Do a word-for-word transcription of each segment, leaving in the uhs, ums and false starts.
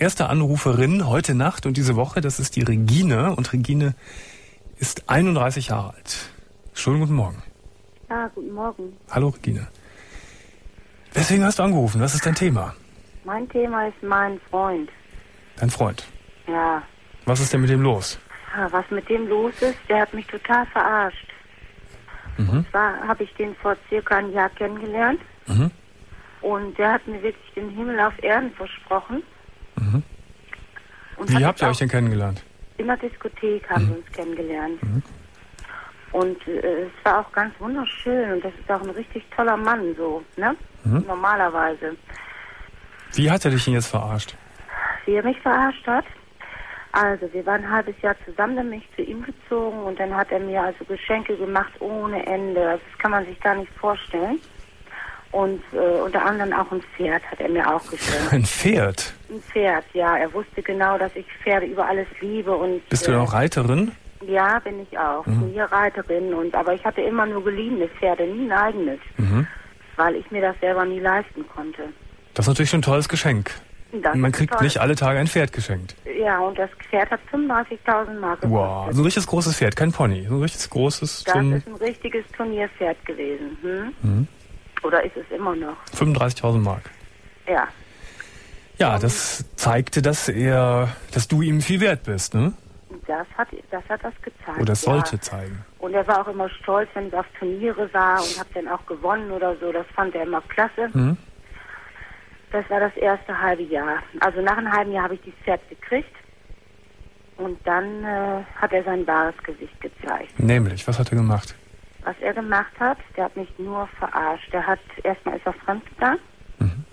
erste Anruferin heute Nacht und diese Woche, das ist die Regine. Und Regine ist einunddreißig Jahre alt. Schönen guten Morgen. Ja, guten Morgen. Hallo Regine. Weswegen hast du angerufen? Was ist dein Thema? Mein Thema ist mein Freund. Dein Freund? Ja. Was ist denn mit dem los? Ja, was mit dem los ist, der hat mich total verarscht. Mhm. Und zwar habe ich den vor circa einem Jahr kennengelernt. Mhm. Und der hat mir wirklich den Himmel auf Erden versprochen. Mhm. Und Wie hat habt ihr auch euch denn kennengelernt? in der Diskothek haben Mhm. wir uns kennengelernt. Mhm. Und äh, es war auch ganz wunderschön. Und das ist auch ein richtig toller Mann, so, ne? Mhm. Normalerweise. Wie hat er dich denn jetzt verarscht? Wie er mich verarscht hat? Also, wir waren ein halbes Jahr zusammen, dann bin ich zu ihm gezogen und dann hat er mir also Geschenke gemacht ohne Ende. Also, das kann man sich gar nicht vorstellen. Und äh, unter anderem auch ein Pferd hat er mir auch geschenkt. Ein Pferd? Ein Pferd, ja. Er wusste genau, dass ich Pferde über alles liebe. Und Bist du äh, denn auch Reiterin? Ja, bin ich auch. Mhm. Turnierreiterin. Und, aber ich hatte immer nur geliehene Pferde, nie ein eigenes. Mhm. Weil ich mir das selber nie leisten konnte. Das ist natürlich schon ein tolles Geschenk. Das Man ist kriegt toll. nicht alle Tage ein Pferd geschenkt. Ja, und das Pferd hat fünfunddreißigtausend Mark gekostet. Wow, so ein richtiges großes Pferd, kein Pony. So ein richtiges großes, Das so ein ist ein richtiges Turnierpferd gewesen. Hm? Mhm. Oder ist es immer noch? fünfunddreißigtausend Mark. Ja. Ja, das zeigte, dass er, dass du ihm viel wert bist, ne? Das hat das, hat das gezeigt. Oder das sollte ja. zeigen. Und er war auch immer stolz, wenn ich auf Turniere war und habe dann auch gewonnen oder so. Das fand er immer klasse. Mhm. Das war das erste halbe Jahr. Also nach einem halben Jahr habe ich dieses Pferd gekriegt. Und dann äh, hat er sein wahres Gesicht gezeigt. Nämlich, was hat er gemacht? Was er gemacht hat, der hat mich nur verarscht. Der hat, erstmal ist er fremdgegangen. Mhm.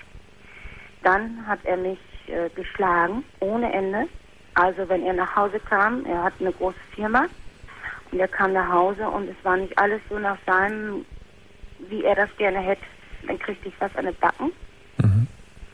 Dann hat er mich äh, geschlagen, ohne Ende. Also wenn er nach Hause kam, er hat eine große Firma. Und er kam nach Hause und es war nicht alles so nach seinem, wie er das gerne hätte. Dann kriegte ich was an den Backen. Mhm.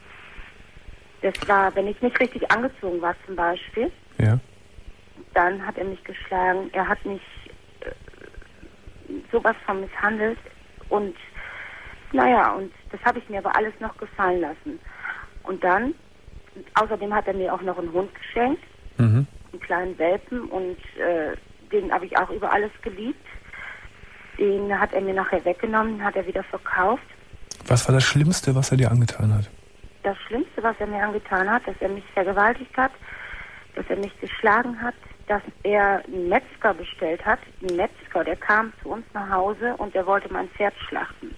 Das war, wenn ich nicht richtig angezogen war zum Beispiel, Ja. dann hat er mich geschlagen. Er hat mich äh, sowas von misshandelt. Und naja, und das habe ich mir aber alles noch gefallen lassen. Und dann, außerdem hat er mir auch noch einen Hund geschenkt, Mhm. einen kleinen Welpen, und äh, den habe ich auch über alles geliebt. Den hat er mir nachher weggenommen, hat er wieder verkauft. Was war das Schlimmste, was er dir angetan hat? Das Schlimmste, was er mir angetan hat, dass er mich vergewaltigt hat, dass er mich geschlagen hat, dass er einen Metzger bestellt hat. Ein Metzger, der kam zu uns nach Hause und der wollte mein Pferd schlachten.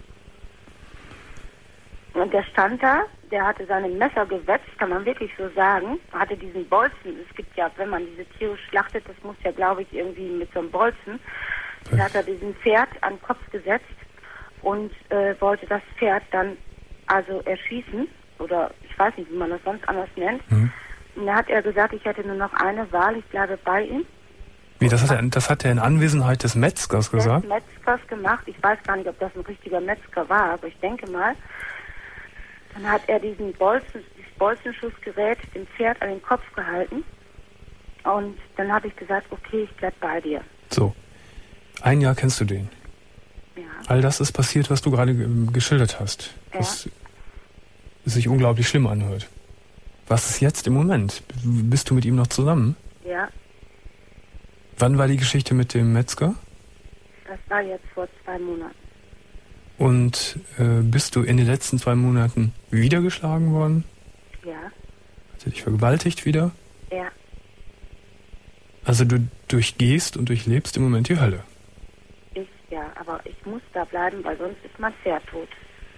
Und der stand da, der hatte seine Messer gewetzt, kann man wirklich so sagen, hatte diesen Bolzen. Es gibt ja, wenn man diese Tiere schlachtet, das muss ja, glaube ich, irgendwie mit so einem Bolzen. Da hat er diesen Pferd an den Kopf gesetzt und äh, wollte das Pferd dann also erschießen. Oder ich weiß nicht, wie man das sonst anders nennt. Mhm. Und da hat er gesagt, ich hätte nur noch eine Wahl, ich bleibe bei ihm. Wie, das hat er, das hat er in Anwesenheit des Metzgers gesagt? Des Metzgers gemacht. Ich weiß gar nicht, ob das ein richtiger Metzger war, aber ich denke mal. Dann hat er diesen Bolzen, dieses Bolzenschussgerät dem Pferd an den Kopf gehalten. Und dann habe ich gesagt, okay, ich bleib bei dir. So. Ein Jahr kennst du den. Ja. All das ist passiert, was du gerade ge- geschildert hast. Ja. Was sich unglaublich schlimm anhört. Was ist jetzt im Moment? Bist du mit ihm noch zusammen? Ja, Wann war die Geschichte mit dem Metzger? das war jetzt vor zwei Monaten. Und äh, bist du in den letzten zwei Monaten wieder geschlagen worden? Ja, Hat er dich vergewaltigt wieder? ja, Also du durchgehst und durchlebst im Moment die Hölle. ich, ja, aber ich muss da bleiben, weil sonst ist mein Pferd tot.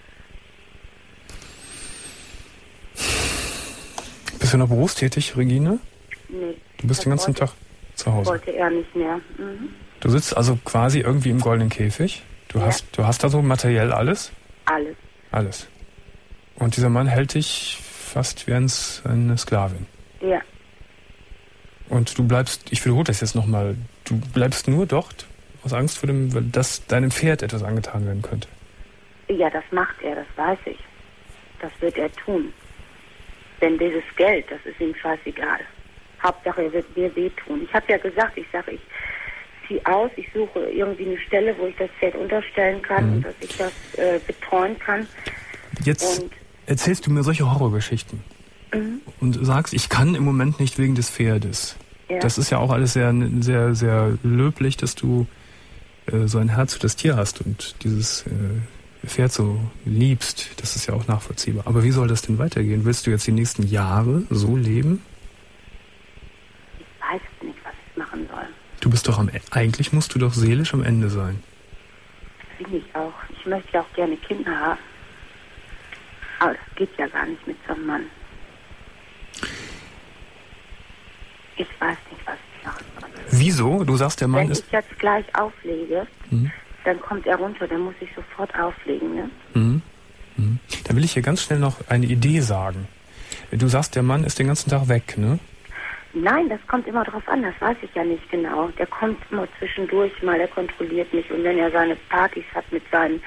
Bist du noch berufstätig, Regine? Nee. Du bist das den ganzen wollte, Tag zu Hause. wollte er nicht mehr. Mhm. Du sitzt also quasi irgendwie im goldenen Käfig. Du Ja. hast, du hast da so materiell alles? Alles. Alles. Und dieser Mann hält dich fast wie eine Sklavin. Ja, Und du bleibst, ich wiederhole das jetzt nochmal, du bleibst nur dort aus Angst vor dem, dass deinem Pferd etwas angetan werden könnte. ja, das macht er, das weiß ich. Das wird er tun. Denn dieses Geld, das ist ihm scheißegal. Hauptsache, er wird mir wehtun. Ich habe ja gesagt, ich sage, ich ziehe aus, ich suche irgendwie eine Stelle, wo ich das Pferd unterstellen kann Mhm. und dass ich das äh, betreuen kann. Jetzt Und erzählst du mir solche Horrorgeschichten. Mhm. und sagst, ich kann im Moment nicht wegen des Pferdes. Ja. Das ist ja auch alles sehr, sehr, sehr löblich, dass du äh, so ein Herz für das Tier hast und dieses äh, Pferd so liebst. Das ist ja auch nachvollziehbar. Aber wie soll das denn weitergehen? Willst du jetzt die nächsten Jahre so leben? Ich weiß nicht, was ich machen soll. Du bist doch am E- eigentlich musst du doch seelisch am Ende sein. Bin ich auch. Ich möchte ja auch gerne Kinder haben. Aber das geht ja gar nicht mit so einem Mann. Ich weiß nicht, was ich machen soll. Wieso? Du sagst, der Mann Wenn ist... ich jetzt gleich auflege, Mhm. dann kommt er runter, dann muss ich sofort auflegen, ne? Mhm. Mhm. Dann will ich hier ganz schnell noch eine Idee sagen. Du sagst, der Mann ist den ganzen Tag weg, ne? Nein, das kommt immer drauf an, das weiß ich ja nicht genau. Der kommt immer zwischendurch mal, der kontrolliert mich. Und wenn er seine Partys hat mit seinen,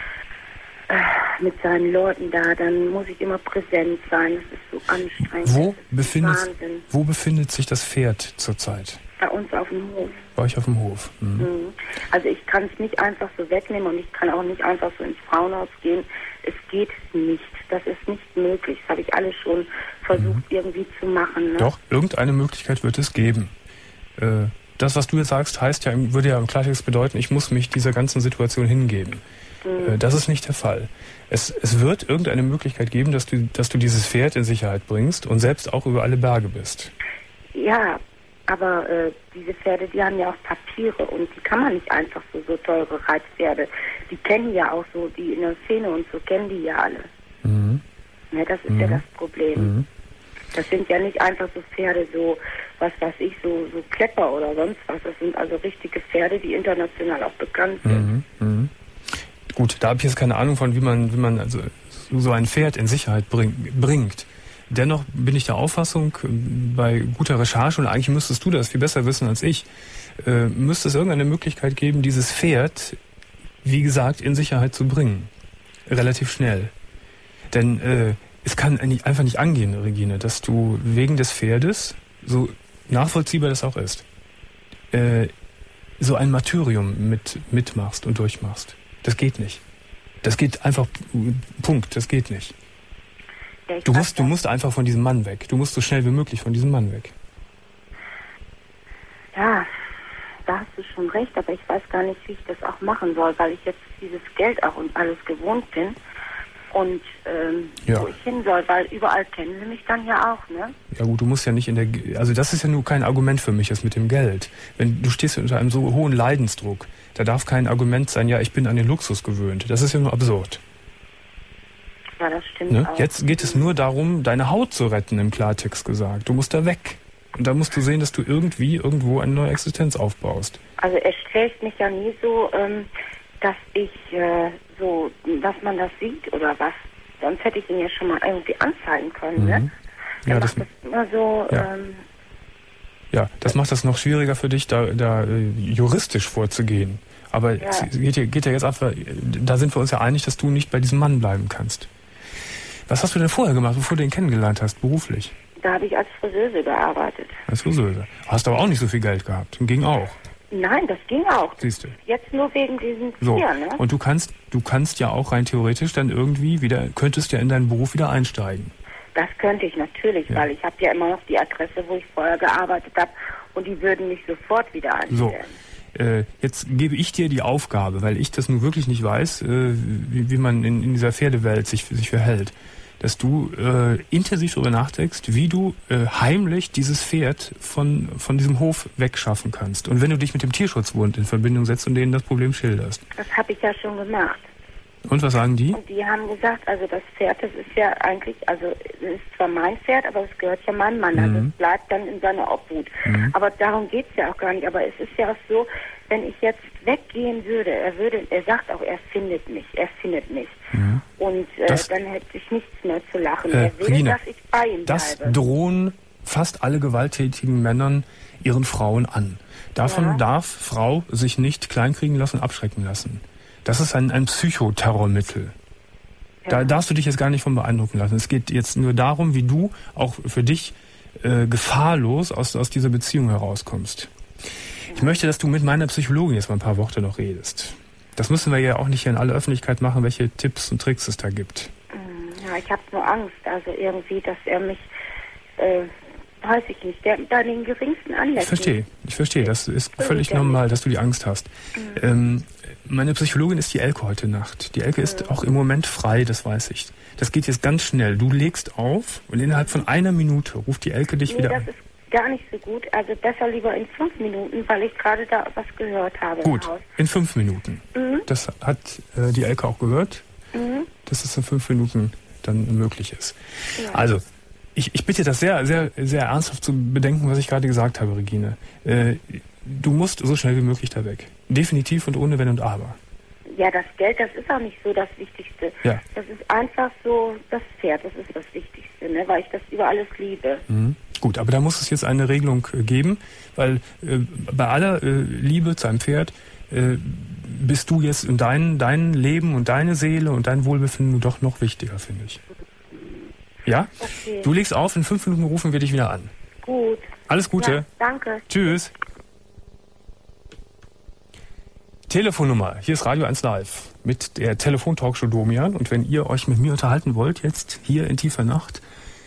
äh, mit seinen Leuten da, dann muss ich immer präsent sein. Das ist so anstrengend. Wo das ist befindet, Wahnsinn. wo befindet sich das Pferd zurzeit? Bei uns auf dem Hof. Bei euch auf dem Hof. Mhm. Mhm. Also ich kann es nicht einfach so wegnehmen und ich kann auch nicht einfach so ins Frauenhaus gehen. Es geht nicht. Das ist nicht möglich. Das habe ich alles schon versucht, mhm. irgendwie zu machen. Ne? Doch, irgendeine Möglichkeit wird es geben. Äh, das, was du jetzt sagst, heißt ja, würde ja im Klartext bedeuten, ich muss mich dieser ganzen Situation hingeben. Mhm. Äh, das ist nicht der Fall. Es, es wird irgendeine Möglichkeit geben, dass du, dass du dieses Pferd in Sicherheit bringst und selbst auch über alle Berge bist. Ja, aber äh, diese Pferde, die haben ja auch Papiere und die kann man nicht einfach so, so teure Reitpferde. Die kennen ja auch so, die in der Szene und so kennen die ja alle. Mhm. Ja, das ist mhm. ja das Problem. Mhm. Das sind ja nicht einfach so Pferde, so, was weiß ich, so, so Klepper oder sonst was. Das sind also richtige Pferde, die international auch bekannt sind. Mhm. Mhm. Gut, da habe ich jetzt keine Ahnung von, wie man, wie man also so ein Pferd in Sicherheit bring, bringt. Dennoch bin ich der Auffassung, bei guter Recherche, und eigentlich müsstest du das viel besser wissen als ich, äh, müsste es irgendeine Möglichkeit geben, dieses Pferd, wie gesagt, in Sicherheit zu bringen. Relativ schnell. Denn äh, es kann einfach nicht angehen, Regine, dass du wegen des Pferdes, so nachvollziehbar das auch ist, äh, so ein Martyrium mit, mitmachst und durchmachst. Das geht nicht. Das geht einfach, Punkt, das geht nicht. Ja, du musst, du musst einfach von diesem Mann weg. Du musst so schnell wie möglich von diesem Mann weg. Ja, da hast du schon recht, aber ich weiß gar nicht, wie ich das auch machen soll, weil ich jetzt dieses Geld auch und alles gewohnt bin und ähm, ja. wo ich hin soll, weil überall kennen sie mich dann ja auch, ne? Ja gut, du musst ja nicht in der... Also das ist ja nur kein Argument für mich, das mit dem Geld. Wenn du stehst unter einem so hohen Leidensdruck, da darf kein Argument sein, ja, ich bin an den Luxus gewöhnt. Das ist ja nur absurd. Ja, das stimmt Ne? auch. Jetzt geht es nur darum, deine Haut zu retten, im Klartext gesagt. Du musst da weg. Und da musst du sehen, dass du irgendwie irgendwo eine neue Existenz aufbaust. Also er schlägt mich ja nie so, ähm, dass ich äh, so, dass man das sieht oder was. Sonst hätte ich ihn ja schon mal irgendwie anzeigen können, mhm. ne? Er ja, macht das, das immer so... Ja. Ähm, ja, das macht das noch schwieriger für dich, da, da äh, juristisch vorzugehen. Aber ja. es geht ja, geht ja jetzt einfach, da sind wir uns ja einig, dass du nicht bei diesem Mann bleiben kannst. Was hast du denn vorher gemacht, bevor du ihn kennengelernt hast, beruflich? Da habe ich als Friseuse gearbeitet. Als Friseuse. Hast aber auch nicht so viel Geld gehabt. Ging auch. Nein, das ging auch. Siehst du. Jetzt nur wegen diesem so. Tier, ne? Und du kannst, du kannst ja auch rein theoretisch dann irgendwie wieder, könntest ja in deinen Beruf wieder einsteigen. Das könnte ich natürlich, ja. weil ich habe ja immer noch die Adresse, wo ich vorher gearbeitet habe und die würden mich sofort wieder einstellen. So. Äh, jetzt gebe ich dir die Aufgabe, weil ich das nun wirklich nicht weiß, äh, wie, wie man in, in dieser Pferdewelt sich, sich verhält, dass du äh, intensiv darüber nachdenkst, wie du äh, heimlich dieses Pferd von, von diesem Hof wegschaffen kannst. Und wenn du dich mit dem Tierschutzbund in Verbindung setzt und denen das Problem schilderst. Das habe ich ja schon gemacht. Und was sagen die? Und die haben gesagt, also das Pferd, das ist ja eigentlich, also es ist zwar mein Pferd, aber es gehört ja meinem Mann. Mhm. Also es bleibt dann in seiner Obhut. Mhm. Aber darum geht es ja auch gar nicht. Aber es ist ja auch so, wenn ich jetzt weggehen würde, er würde, er sagt auch, er findet mich, er findet mich. Mhm. Und äh, das, dann hätte ich nichts mehr zu lachen. Äh, er will, Regine, dass ich bei ihm das bleibe. drohen fast alle gewalttätigen Männern ihren Frauen an. Davon ja. darf Frau sich nicht kleinkriegen lassen, abschrecken lassen. Das ist ein, ein Psychoterrormittel. Ja. Da darfst du dich jetzt gar nicht von beeindrucken lassen. Es geht jetzt nur darum, wie du auch für dich äh, gefahrlos aus, aus dieser Beziehung herauskommst. Ich möchte, dass du mit meiner Psychologin jetzt mal ein paar Worte noch redest. Das müssen wir ja auch nicht hier in aller Öffentlichkeit machen, welche Tipps und Tricks es da gibt. Ja, ich habe nur Angst, also irgendwie, dass er mich, äh, weiß ich nicht, der da den geringsten Anlass. Ich verstehe, ich verstehe, das ist völlig normal, dass du die Angst hast. Mhm. Ähm, meine Psychologin ist die Elke heute Nacht. Die Elke ist mhm. auch im Moment frei, das weiß ich. Das geht jetzt ganz schnell. Du legst auf und innerhalb von einer Minute ruft die Elke dich nee, wieder das an. Ist gar nicht so gut, also besser lieber in fünf Minuten, weil ich gerade da was gehört habe. Gut, in fünf Minuten. Mhm. Das hat äh, die Elke auch gehört, mhm. dass es in fünf Minuten dann möglich ist. Ja. Also, ich, ich bitte das sehr, sehr, sehr ernsthaft zu bedenken, was ich gerade gesagt habe, Regine. Äh, du musst so schnell wie möglich da weg. Definitiv und ohne Wenn und Aber. Ja, das Geld, das ist auch nicht so das Wichtigste. Ja. Das ist einfach so das Pferd, das ist das Wichtigste, ne? Weil ich das über alles liebe. Mhm. Gut, aber da muss es jetzt eine Regelung äh, geben, weil äh, bei aller äh, Liebe zu einem Pferd äh, bist du jetzt in dein, dein Leben und deine Seele und dein Wohlbefinden doch noch wichtiger, finde ich. Ja? Okay. Du legst auf, in fünf Minuten rufen wir dich wieder an. Gut. Alles Gute. Ja, danke. Tschüss. Telefonnummer, hier ist Radio eins Live mit der Telefon-Talkshow Domian. Und wenn ihr euch mit mir unterhalten wollt, jetzt hier in tiefer Nacht,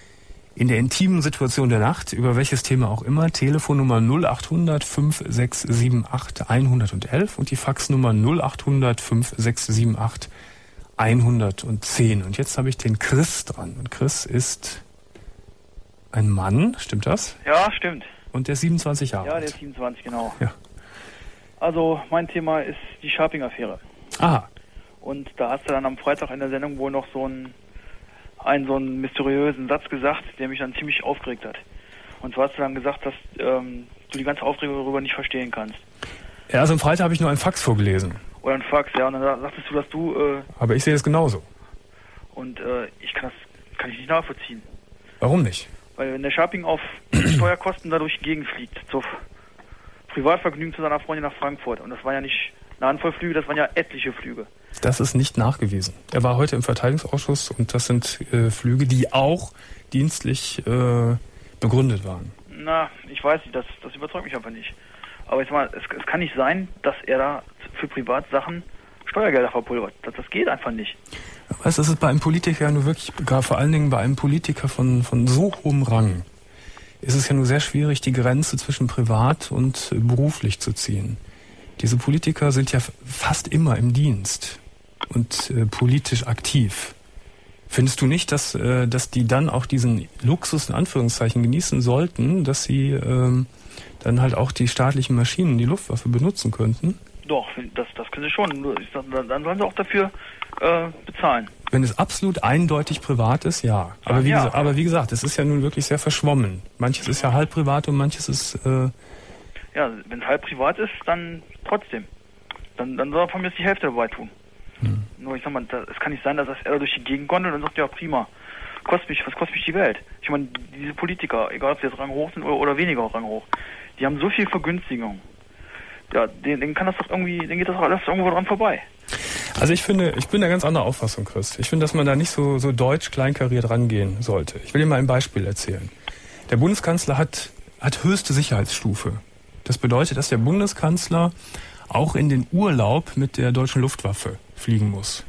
in der intimen Situation der Nacht, über welches Thema auch immer, Telefonnummer null acht hundert fünf sechs sieben acht hundertelf und die Faxnummer null acht hundert fünf sechs sieben acht hundertzehn. Und jetzt habe ich den Chris dran. Und Chris ist ein Mann, stimmt das? Ja, stimmt. Und der ist siebenundzwanzig Jahre alt. Ja, der ist siebenundzwanzig, genau. Ja. Also mein Thema ist die Scharping-Affäre. Aha. Und da hast du dann am Freitag in der Sendung wohl noch so einen, einen so einen mysteriösen Satz gesagt, der mich dann ziemlich aufgeregt hat. Und zwar hast du dann gesagt, dass ähm, du die ganze Aufregung darüber nicht verstehen kannst. Ja, also am Freitag habe ich nur einen Fax vorgelesen. Oder einen Fax, ja. Und dann sagtest du, dass du... Äh, Aber ich sehe es genauso. Und äh, ich kann das kann ich nicht nachvollziehen. Warum nicht? Weil wenn der Scharping auf Steuerkosten dadurch gegenfliegt, zur Privatvergnügen zu seiner Freundin nach Frankfurt. Und das waren ja nicht eine Handvoll Flüge, das waren ja etliche Flüge. Das ist nicht nachgewiesen. Er war heute im Verteidigungsausschuss und das sind äh, Flüge, die auch dienstlich äh, begründet waren. Na, ich weiß nicht, das, das überzeugt mich einfach nicht. Aber jetzt mal, es, es kann nicht sein, dass er da für Privatsachen Steuergelder verpulvert. Das, das geht einfach nicht. Weißt du, das ist bei einem Politiker ja nur wirklich, gar vor allen Dingen bei einem Politiker von, von so hohem Rang, ist es ja nur sehr schwierig, die Grenze zwischen privat und äh, beruflich zu ziehen. Diese Politiker sind ja f- fast immer im Dienst und äh, politisch aktiv. Findest du nicht, dass, äh, dass die dann auch diesen Luxus in Anführungszeichen genießen sollten, dass sie ähm, dann halt auch die staatlichen Maschinen, die Luftwaffe benutzen könnten? Doch, das, das können sie schon. Nur ich sag, dann sollen sie auch dafür äh, bezahlen. Wenn es absolut eindeutig privat ist, ja. Aber wie, ja. Gesa- aber wie gesagt, es ist ja nun wirklich sehr verschwommen. Manches ist ja halb privat und manches ist... Äh ja, wenn es halb privat ist, dann trotzdem. Dann, dann soll er von mir die Hälfte dabei tun. Hm. Nur ich sag mal, das, es kann nicht sein, dass er da durch die Gegend gondelt und sagt, ja prima, kostet mich, was kostet mich die Welt? Ich meine, diese Politiker, egal ob sie jetzt ranghoch sind oder, oder weniger ranghoch, die haben so viel Vergünstigung. Ja, denen, denen kann das doch irgendwie, denen geht das doch alles irgendwo dran vorbei. Also ich finde, ich bin der ganz anderer Auffassung, Chris. Ich finde, dass man da nicht so, so deutsch kleinkariert rangehen sollte. Ich will dir mal ein Beispiel erzählen. Der Bundeskanzler hat, hat höchste Sicherheitsstufe. Das bedeutet, dass der Bundeskanzler auch in den Urlaub mit der deutschen Luftwaffe fliegen muss.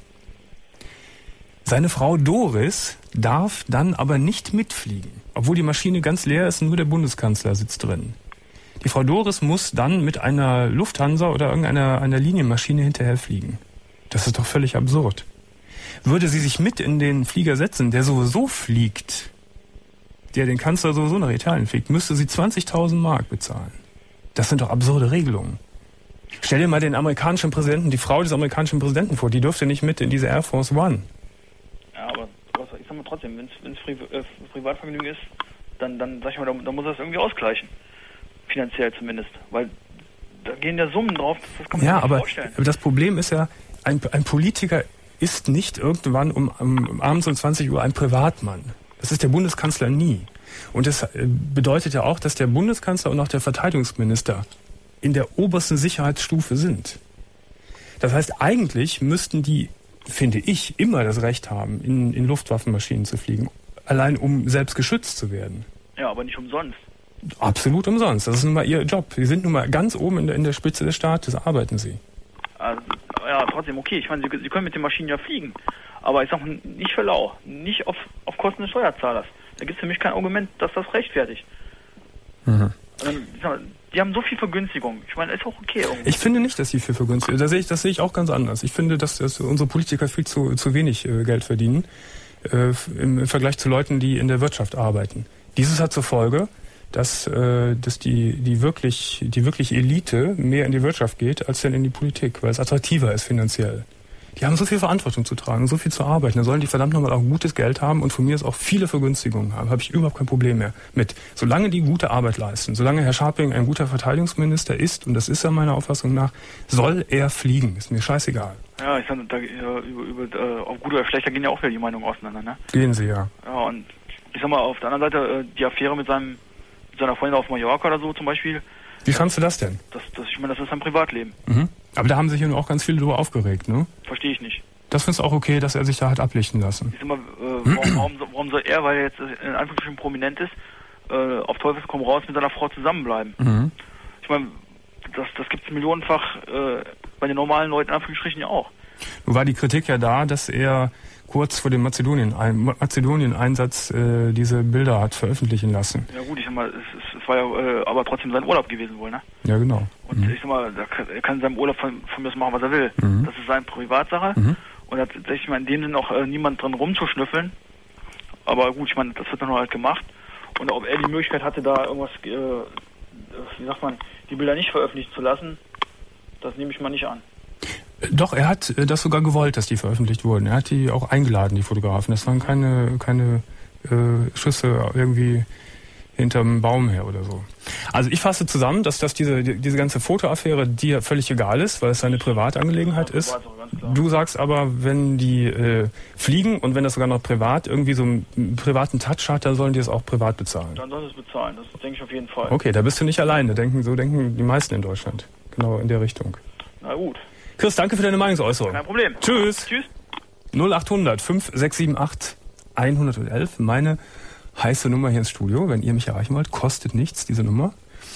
Seine Frau Doris darf dann aber nicht mitfliegen, obwohl die Maschine ganz leer ist und nur der Bundeskanzler sitzt drin. Die Frau Doris muss dann mit einer Lufthansa oder irgendeiner einer Linienmaschine hinterher fliegen. Das ist doch völlig absurd. Würde sie sich mit in den Flieger setzen, der sowieso fliegt, der den Kanzler sowieso nach Italien fliegt, müsste sie zwanzigtausend Mark bezahlen. Das sind doch absurde Regelungen. Stell dir mal den amerikanischen Präsidenten, die Frau des amerikanischen Präsidenten vor, die dürfte nicht mit in diese Air Force One. Ja, aber ich sag mal trotzdem, wenn es Pri äh, Privatvergnügen ist, dann, dann sag ich mal, da, da muss er es irgendwie ausgleichen. Finanziell zumindest. Weil da gehen ja Summen drauf, das kann man ja, sich nicht aber, vorstellen. aber das Problem ist ja, ein, ein Politiker ist nicht irgendwann um, um, um abends um zwanzig Uhr ein Privatmann. Das ist der Bundeskanzler nie. Und das bedeutet ja auch, dass der Bundeskanzler und auch der Verteidigungsminister in der obersten Sicherheitsstufe sind. Das heißt, eigentlich müssten die, finde ich, immer das Recht haben, in, in Luftwaffenmaschinen zu fliegen. Allein um selbst geschützt zu werden. Ja, aber nicht umsonst. Absolut umsonst. Das ist nun mal ihr Job. Sie sind nun mal ganz oben in der, in der Spitze des Staates, arbeiten sie. Also, ja, trotzdem okay. Ich meine, sie, sie können mit den Maschinen ja fliegen. Aber ich sag mal, nicht für lau. Nicht auf, auf Kosten des Steuerzahlers. Da gibt es für mich kein Argument, dass das rechtfertigt. Mhm. Die haben so viel Vergünstigung. Ich meine, ist auch okay irgendwie. Ich finde nicht, dass sie viel Vergünstigung. Da sehe ich, das sehe ich auch ganz anders. Ich finde, dass, dass unsere Politiker viel zu, zu wenig äh, Geld verdienen äh, im, im Vergleich zu Leuten, die in der Wirtschaft arbeiten. Dieses hat zur Folge, dass, äh, dass die, die wirklich, die wirklich Elite mehr in die Wirtschaft geht, als dann in die Politik, weil es attraktiver ist finanziell. Die haben so viel Verantwortung zu tragen, so viel zu arbeiten. Da sollen die verdammt nochmal auch gutes Geld haben und von mir aus auch viele Vergünstigungen haben. Habe ich überhaupt kein Problem mehr mit. Solange die gute Arbeit leisten, solange Herr Scharping ein guter Verteidigungsminister ist, und das ist er meiner Auffassung nach, soll er fliegen. Ist mir scheißegal. Ja, ich sag, da, über, über, äh, auf gut oder schlecht, da gehen ja auch wieder die Meinungen auseinander, ne? Gehen sie, ja. Ja, und ich sag mal, auf der anderen Seite, äh, die Affäre mit seinem, mit seiner Freundin auf Mallorca oder so zum Beispiel. Wie fandst du das denn? Das, das, ich meine, das ist sein Privatleben. Mhm. Aber da haben sich hier auch ganz viele drüber aufgeregt, ne? Verstehe ich nicht. Das findest du auch okay, dass er sich da hat ablichten lassen? Ich sag mal, äh, warum, warum, warum soll er, weil er jetzt in Anführungsstrichen prominent ist, äh, auf Teufels komm raus mit seiner Frau zusammenbleiben? Mhm. Ich meine, das, das gibt es millionenfach äh, bei den normalen Leuten in Anführungsstrichen ja auch. Nun war die Kritik ja da, dass er kurz vor dem Mazedonien-Einsatz äh, diese Bilder hat veröffentlichen lassen. Ja gut, ich sag mal, es, es, es war ja äh, aber trotzdem sein Urlaub gewesen wohl, ne? Ja, genau. Und mhm. ich sag mal, er kann, er kann in seinem Urlaub von, von mir aus machen, was er will. Mhm. Das ist seine Privatsache. Mhm. Und da hat ich meine, in dem Sinne auch äh, niemand dran rumzuschnüffeln. Aber gut, ich meine, das wird dann nur halt gemacht. Und ob er die Möglichkeit hatte, da irgendwas, äh, wie sagt man, die Bilder nicht veröffentlichen zu lassen, das nehme ich mal nicht an. Doch, er hat das sogar gewollt, dass die veröffentlicht wurden. Er hat die auch eingeladen, die Fotografen. Das waren keine, keine äh, Schüsse irgendwie hinterm Baum her oder so. Also ich fasse zusammen, dass, dass diese, diese ganze Fotoaffäre dir völlig egal ist, weil es seine Privatangelegenheit ist. Du sagst aber, wenn die äh, fliegen und wenn das sogar noch privat irgendwie so einen privaten Touch hat, dann sollen die es auch privat bezahlen. Dann sollen sie es bezahlen, das denke ich auf jeden Fall. Okay, da bist du nicht alleine. Denken, so denken die meisten in Deutschland. Genau in der Richtung. Na gut. Chris, danke für deine Meinungsäußerung. Kein Problem. Tschüss. Tschüss. null acht hundert fünf sechs sieben acht hundertelf, meine heiße Nummer hier ins Studio, wenn ihr mich erreichen wollt. Kostet nichts, diese Nummer.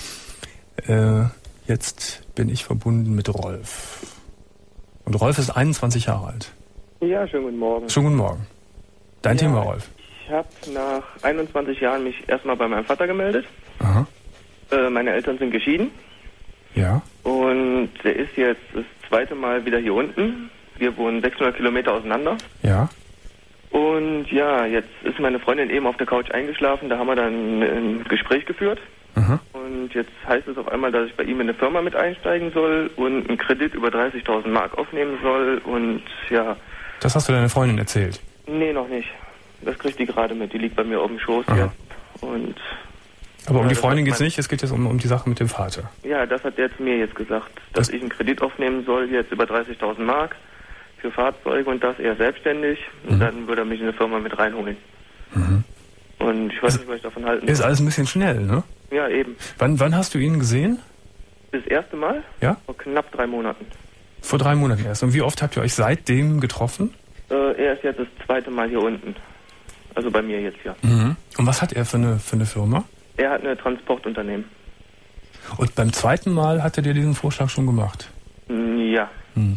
Äh, jetzt bin ich verbunden mit Rolf. Und Rolf ist einundzwanzig Jahre alt. Ja, schönen guten Morgen. Schönen guten Morgen. Dein ja, Thema, Rolf. Ich habe nach einundzwanzig Jahren mich erstmal bei meinem Vater gemeldet. Aha. Äh, meine Eltern sind geschieden. Ja. Und der ist jetzt das zweite Mal wieder hier unten. Wir wohnen sechshundert Kilometer auseinander. Ja. Und ja, jetzt ist meine Freundin eben auf der Couch eingeschlafen. Da haben wir dann ein Gespräch geführt. Aha. Und jetzt heißt es auf einmal, dass ich bei ihm in eine Firma mit einsteigen soll und einen Kredit über dreißigtausend Mark aufnehmen soll. Und ja. Das hast du deiner Freundin erzählt? Nee, noch nicht. Das kriegt die gerade mit. Die liegt bei mir auf dem Schoß Aha. jetzt. Und aber um ja, die Freundin geht es nicht, es geht jetzt um, um die Sache mit dem Vater. Ja, das hat der zu mir jetzt gesagt, dass das ich einen Kredit aufnehmen soll, jetzt über dreißigtausend Mark für Fahrzeuge und das er selbstständig. Und mhm. dann würde er mich in eine Firma mit reinholen. Mhm. Und ich weiß nicht, was ich davon halten soll. Ist soll. alles ein bisschen schnell, ne? Ja, eben. Wann, wann hast du ihn gesehen? Das erste Mal? Ja? Vor knapp drei Monaten. Vor drei Monaten erst. Und wie oft habt ihr euch seitdem getroffen? Äh, er ist jetzt das zweite Mal hier unten. Also bei mir jetzt, ja. Mhm. Und was hat er für eine, für eine Firma? Er hat ein Transportunternehmen. Und beim zweiten Mal hat er dir diesen Vorschlag schon gemacht? Ja. Hm.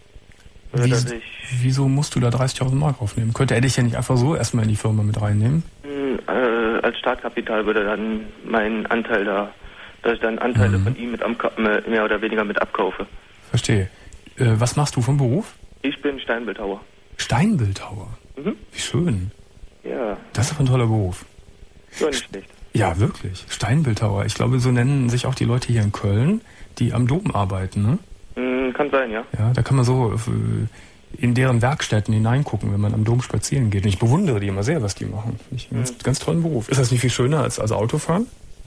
Wie, wieso musst du da dreißigtausend Mark aufnehmen? Könnte er dich ja nicht einfach so erstmal in die Firma mit reinnehmen? Äh, als Startkapital würde dann mein Anteil da, dass ich dann Anteile mhm. von ihm mit am, mehr oder weniger mit abkaufe. Verstehe. Äh, was machst du vom Beruf? Ich bin Steinbildhauer. Steinbildhauer? Mhm. Wie schön. Ja. Das ist aber ein toller Beruf. Ja, nicht schlecht. Ja, wirklich. Steinbildhauer. Ich glaube, so nennen sich auch die Leute hier in Köln, die am Dom arbeiten, ne? Mm, kann sein, ja. Ja, da kann man so in deren Werkstätten hineingucken, wenn man am Dom spazieren geht. Und ich bewundere die immer sehr, was die machen. Finde ich einen ganz, ganz tollen Beruf. Ist das nicht viel schöner als, als Autofahren?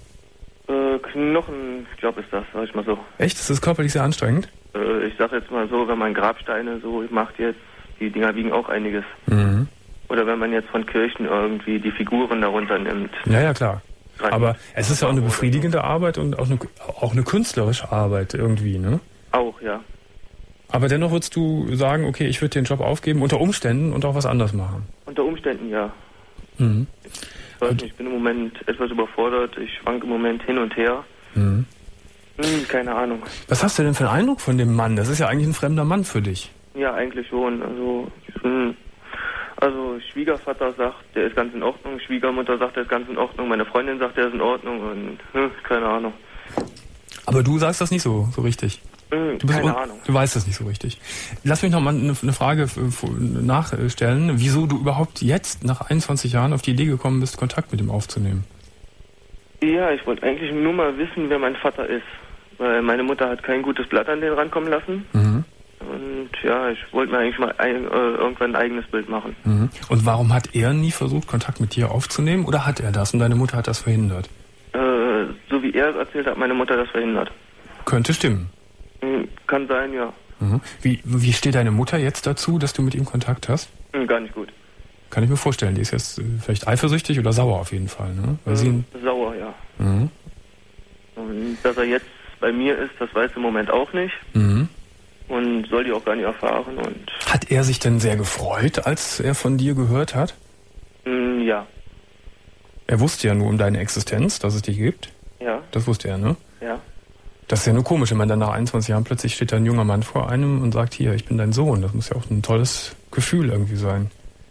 Äh, Knochenjob ist das, sag ich mal so. Echt? Ist das körperlich sehr anstrengend? Äh, ich sag jetzt mal so, wenn man Grabsteine so macht jetzt, die Dinger wiegen auch einiges. Mhm. Oder wenn man jetzt von Kirchen irgendwie die Figuren darunter nimmt. Ja, ja, klar. Aber es ist ja auch eine befriedigende Arbeit und auch eine, auch eine künstlerische Arbeit irgendwie, ne? Auch, ja. Aber dennoch würdest du sagen, okay, ich würde den Job aufgeben, unter Umständen und auch was anderes machen? Unter Umständen, ja. Mhm. Ich weiß nicht, ich bin im Moment etwas überfordert. Ich schwanke im Moment hin und her. Mhm. Hm, keine Ahnung. Was hast du denn für einen Eindruck von dem Mann? Das ist ja eigentlich ein fremder Mann für dich. Ja, eigentlich schon. Also, hm, also Schwiegervater sagt, der ist ganz in Ordnung. Schwiegermutter sagt, der ist ganz in Ordnung. Meine Freundin sagt, der ist in Ordnung. Und hm, keine Ahnung. Aber du sagst das nicht so, so richtig. Hm, Du, bist keine un- Ahnung. du weißt das nicht so richtig. Lass mich noch mal eine, eine Frage f- f- nachstellen, wieso du überhaupt jetzt nach einundzwanzig Jahren auf die Idee gekommen bist, Kontakt mit ihm aufzunehmen. Ja, ich wollte eigentlich nur mal wissen, wer mein Vater ist. Weil meine Mutter hat kein gutes Blatt an den rankommen lassen. Mhm. Und ja, ich wollte mir eigentlich mal ein, äh, irgendwann ein eigenes Bild machen. Mhm. Und warum hat er nie versucht, Kontakt mit dir aufzunehmen? Oder hat er das und deine Mutter hat das verhindert? Äh, so wie er es erzählt hat, meine Mutter das verhindert. Könnte stimmen. Hm, kann sein, ja. Mhm. Wie, wie steht deine Mutter jetzt dazu, dass du mit ihm Kontakt hast? Hm, gar nicht gut. Kann ich mir vorstellen. Die ist jetzt äh, vielleicht eifersüchtig oder sauer auf jeden Fall. Ne? Weil sie Hm, sauer, ja. mhm. Und dass er jetzt bei mir ist, das weiß im Moment auch nicht. Mhm. Und soll die auch gar nicht erfahren. Und Hat er sich denn sehr gefreut, als er von dir gehört hat? hm, ja, Er wusste ja nur um deine Existenz, dass es dich gibt. ja, Das wusste er, ne? ja. Das ist ja nur komisch, wenn man dann nach einundzwanzig Jahren plötzlich steht da ein junger Mann vor einem und sagt, hier, ich bin dein Sohn. Das muss ja auch ein tolles Gefühl irgendwie sein.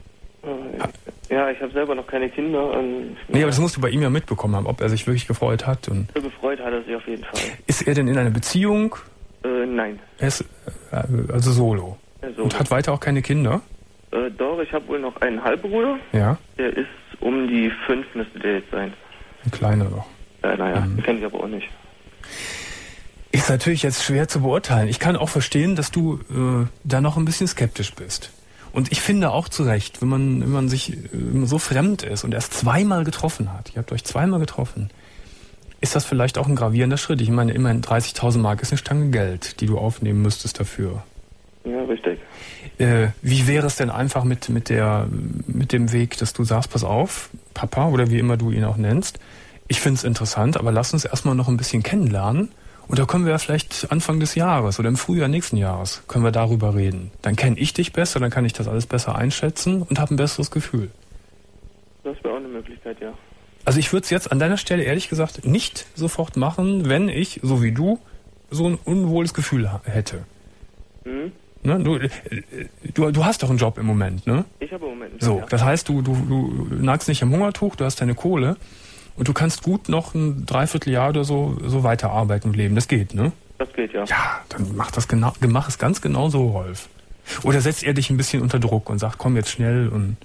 Äh, Ja, ich habe selber noch keine Kinder. Und Nee, aber das musst du bei ihm ja mitbekommen haben, ob er sich wirklich gefreut hat. Und so gefreut hat er sich auf jeden Fall. ist er denn in einer Beziehung? Äh, nein. Er ist äh, also solo. Ja, so. Und hat weiter auch keine Kinder? Äh, doch, ich habe wohl noch einen Halbbruder. Ja, Der ist um die fünf, müsste der jetzt sein. ein kleiner noch. Äh, naja, Mhm. den kenne ich aber auch nicht. Ist natürlich jetzt schwer zu beurteilen. Ich kann auch verstehen, dass du äh, da noch ein bisschen skeptisch bist. Und ich finde auch zu Recht, wenn man, wenn man sich äh, so fremd ist und erst zweimal getroffen hat, ihr habt euch zweimal getroffen, ist das vielleicht auch ein gravierender Schritt. Ich meine, immerhin dreißigtausend Mark ist eine Stange Geld, die du aufnehmen müsstest dafür. Ja, richtig. Äh, wie wäre es denn einfach mit, mit, der, mit dem Weg, dass du sagst, pass auf, Papa, oder wie immer du ihn auch nennst, ich finde es interessant, aber lass uns erstmal noch ein bisschen kennenlernen. Und da können wir ja vielleicht Anfang des Jahres oder im Frühjahr nächsten Jahres können wir darüber reden. Dann kenne ich dich besser, dann kann ich das alles besser einschätzen und habe ein besseres Gefühl. Das wäre auch eine Möglichkeit, ja. Also ich würde es jetzt an deiner Stelle ehrlich gesagt nicht sofort machen, wenn ich, so wie du, so ein unwohles Gefühl ha- hätte. Hm? Ne? Du, äh, du, du hast doch einen Job im Moment, ne? Ich habe im Moment einen So, Job, ja. das heißt, du, du, du nagst nicht am Hungertuch, du hast deine Kohle und du kannst gut noch ein Dreivierteljahr oder so, so weiterarbeiten und leben. Das geht, ne? Das geht, ja. Ja, dann mach das genau, mach es ganz genau so, Rolf. Oder setzt er dich ein bisschen unter Druck und sagt, komm jetzt schnell und...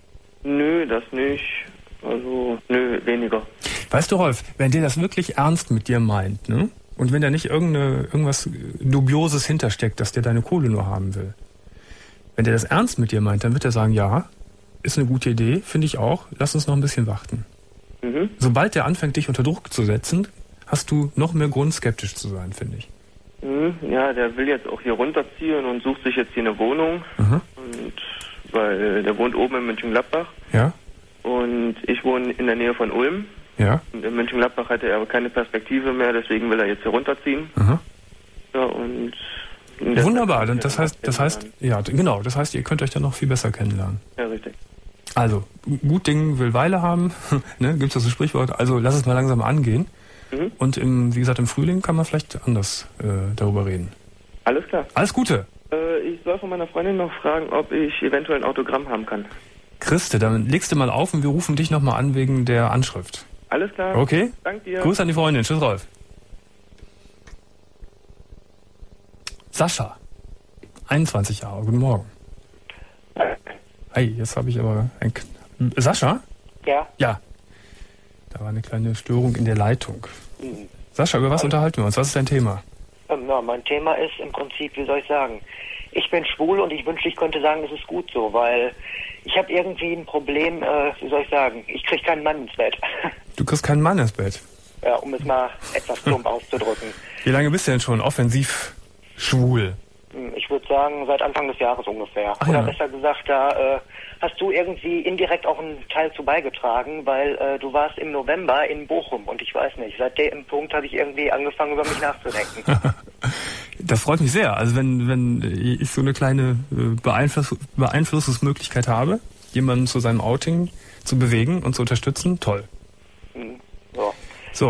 Nö, das nicht. Also, nö, weniger. Weißt du, Rolf, wenn der das wirklich ernst mit dir meint, ne? Und wenn da nicht irgendeine, irgendwas Dubioses hintersteckt, dass der deine Kohle nur haben will. Wenn der das ernst mit dir meint, dann wird er sagen, ja, ist eine gute Idee, finde ich auch, lass uns noch ein bisschen warten. Mhm. Sobald der anfängt, dich unter Druck zu setzen, hast du noch mehr Grund, skeptisch zu sein, finde ich. Mhm. Ja, der will jetzt auch hier runterziehen und sucht sich jetzt hier eine Wohnung. Mhm. Und weil der wohnt oben in Mönchengladbach. Ja? Und ich wohne in der Nähe von Ulm. Ja? Und in Mönchengladbach hatte er aber keine Perspektive mehr, deswegen will er jetzt hier runterziehen. Mhm. Ja, und Wunderbar, dann das heißt, das heißt, ja, genau, das heißt, ihr könnt euch dann noch viel besser kennenlernen. Ja, richtig. Also, gut Ding will Weile haben, ne, gibt's das so Sprichwort, also lass es mal langsam angehen. Mhm. Und im, wie gesagt, im Frühling kann man vielleicht anders äh, darüber reden. Alles klar. Alles Gute! Äh, ich soll von meiner Freundin noch fragen, ob ich eventuell ein Autogramm haben kann. Christe, dann legst du mal auf und wir rufen dich nochmal an wegen der Anschrift. Alles klar. Okay? Danke dir. Grüß an die Freundin. Tschüss, Rolf. Sascha, einundzwanzig Jahre. Guten Morgen. Hey, jetzt habe ich aber ein... K- Sascha? Ja. Ja. Da war eine kleine Störung in der Leitung. Mhm. Sascha, über was unterhalten wir uns? Was ist dein Thema? Ähm, ja, mein Thema ist im Prinzip, wie soll ich sagen, ich bin schwul und ich wünschte, ich könnte sagen, es ist gut so, weil ich habe irgendwie ein Problem, äh, wie soll ich sagen, ich kriege keinen Mann ins Bett. Du kriegst keinen Mann ins Bett. Ja, um es mal etwas plump auszudrücken. Wie lange bist du denn schon offensiv schwul? Hm, Ich würde sagen, seit Anfang des Jahres ungefähr. Ach Oder ja. besser gesagt, da äh, hast du irgendwie indirekt auch einen Teil zu beigetragen, weil äh, du warst im November in Bochum und ich weiß nicht, seit dem Punkt habe ich irgendwie angefangen, über mich nachzudenken. Das freut mich sehr. Also wenn, wenn ich so eine kleine äh, Beeinfluss Beeinflussungsmöglichkeit habe, jemanden zu seinem Outing zu bewegen und zu unterstützen, toll. Hm, ja. So,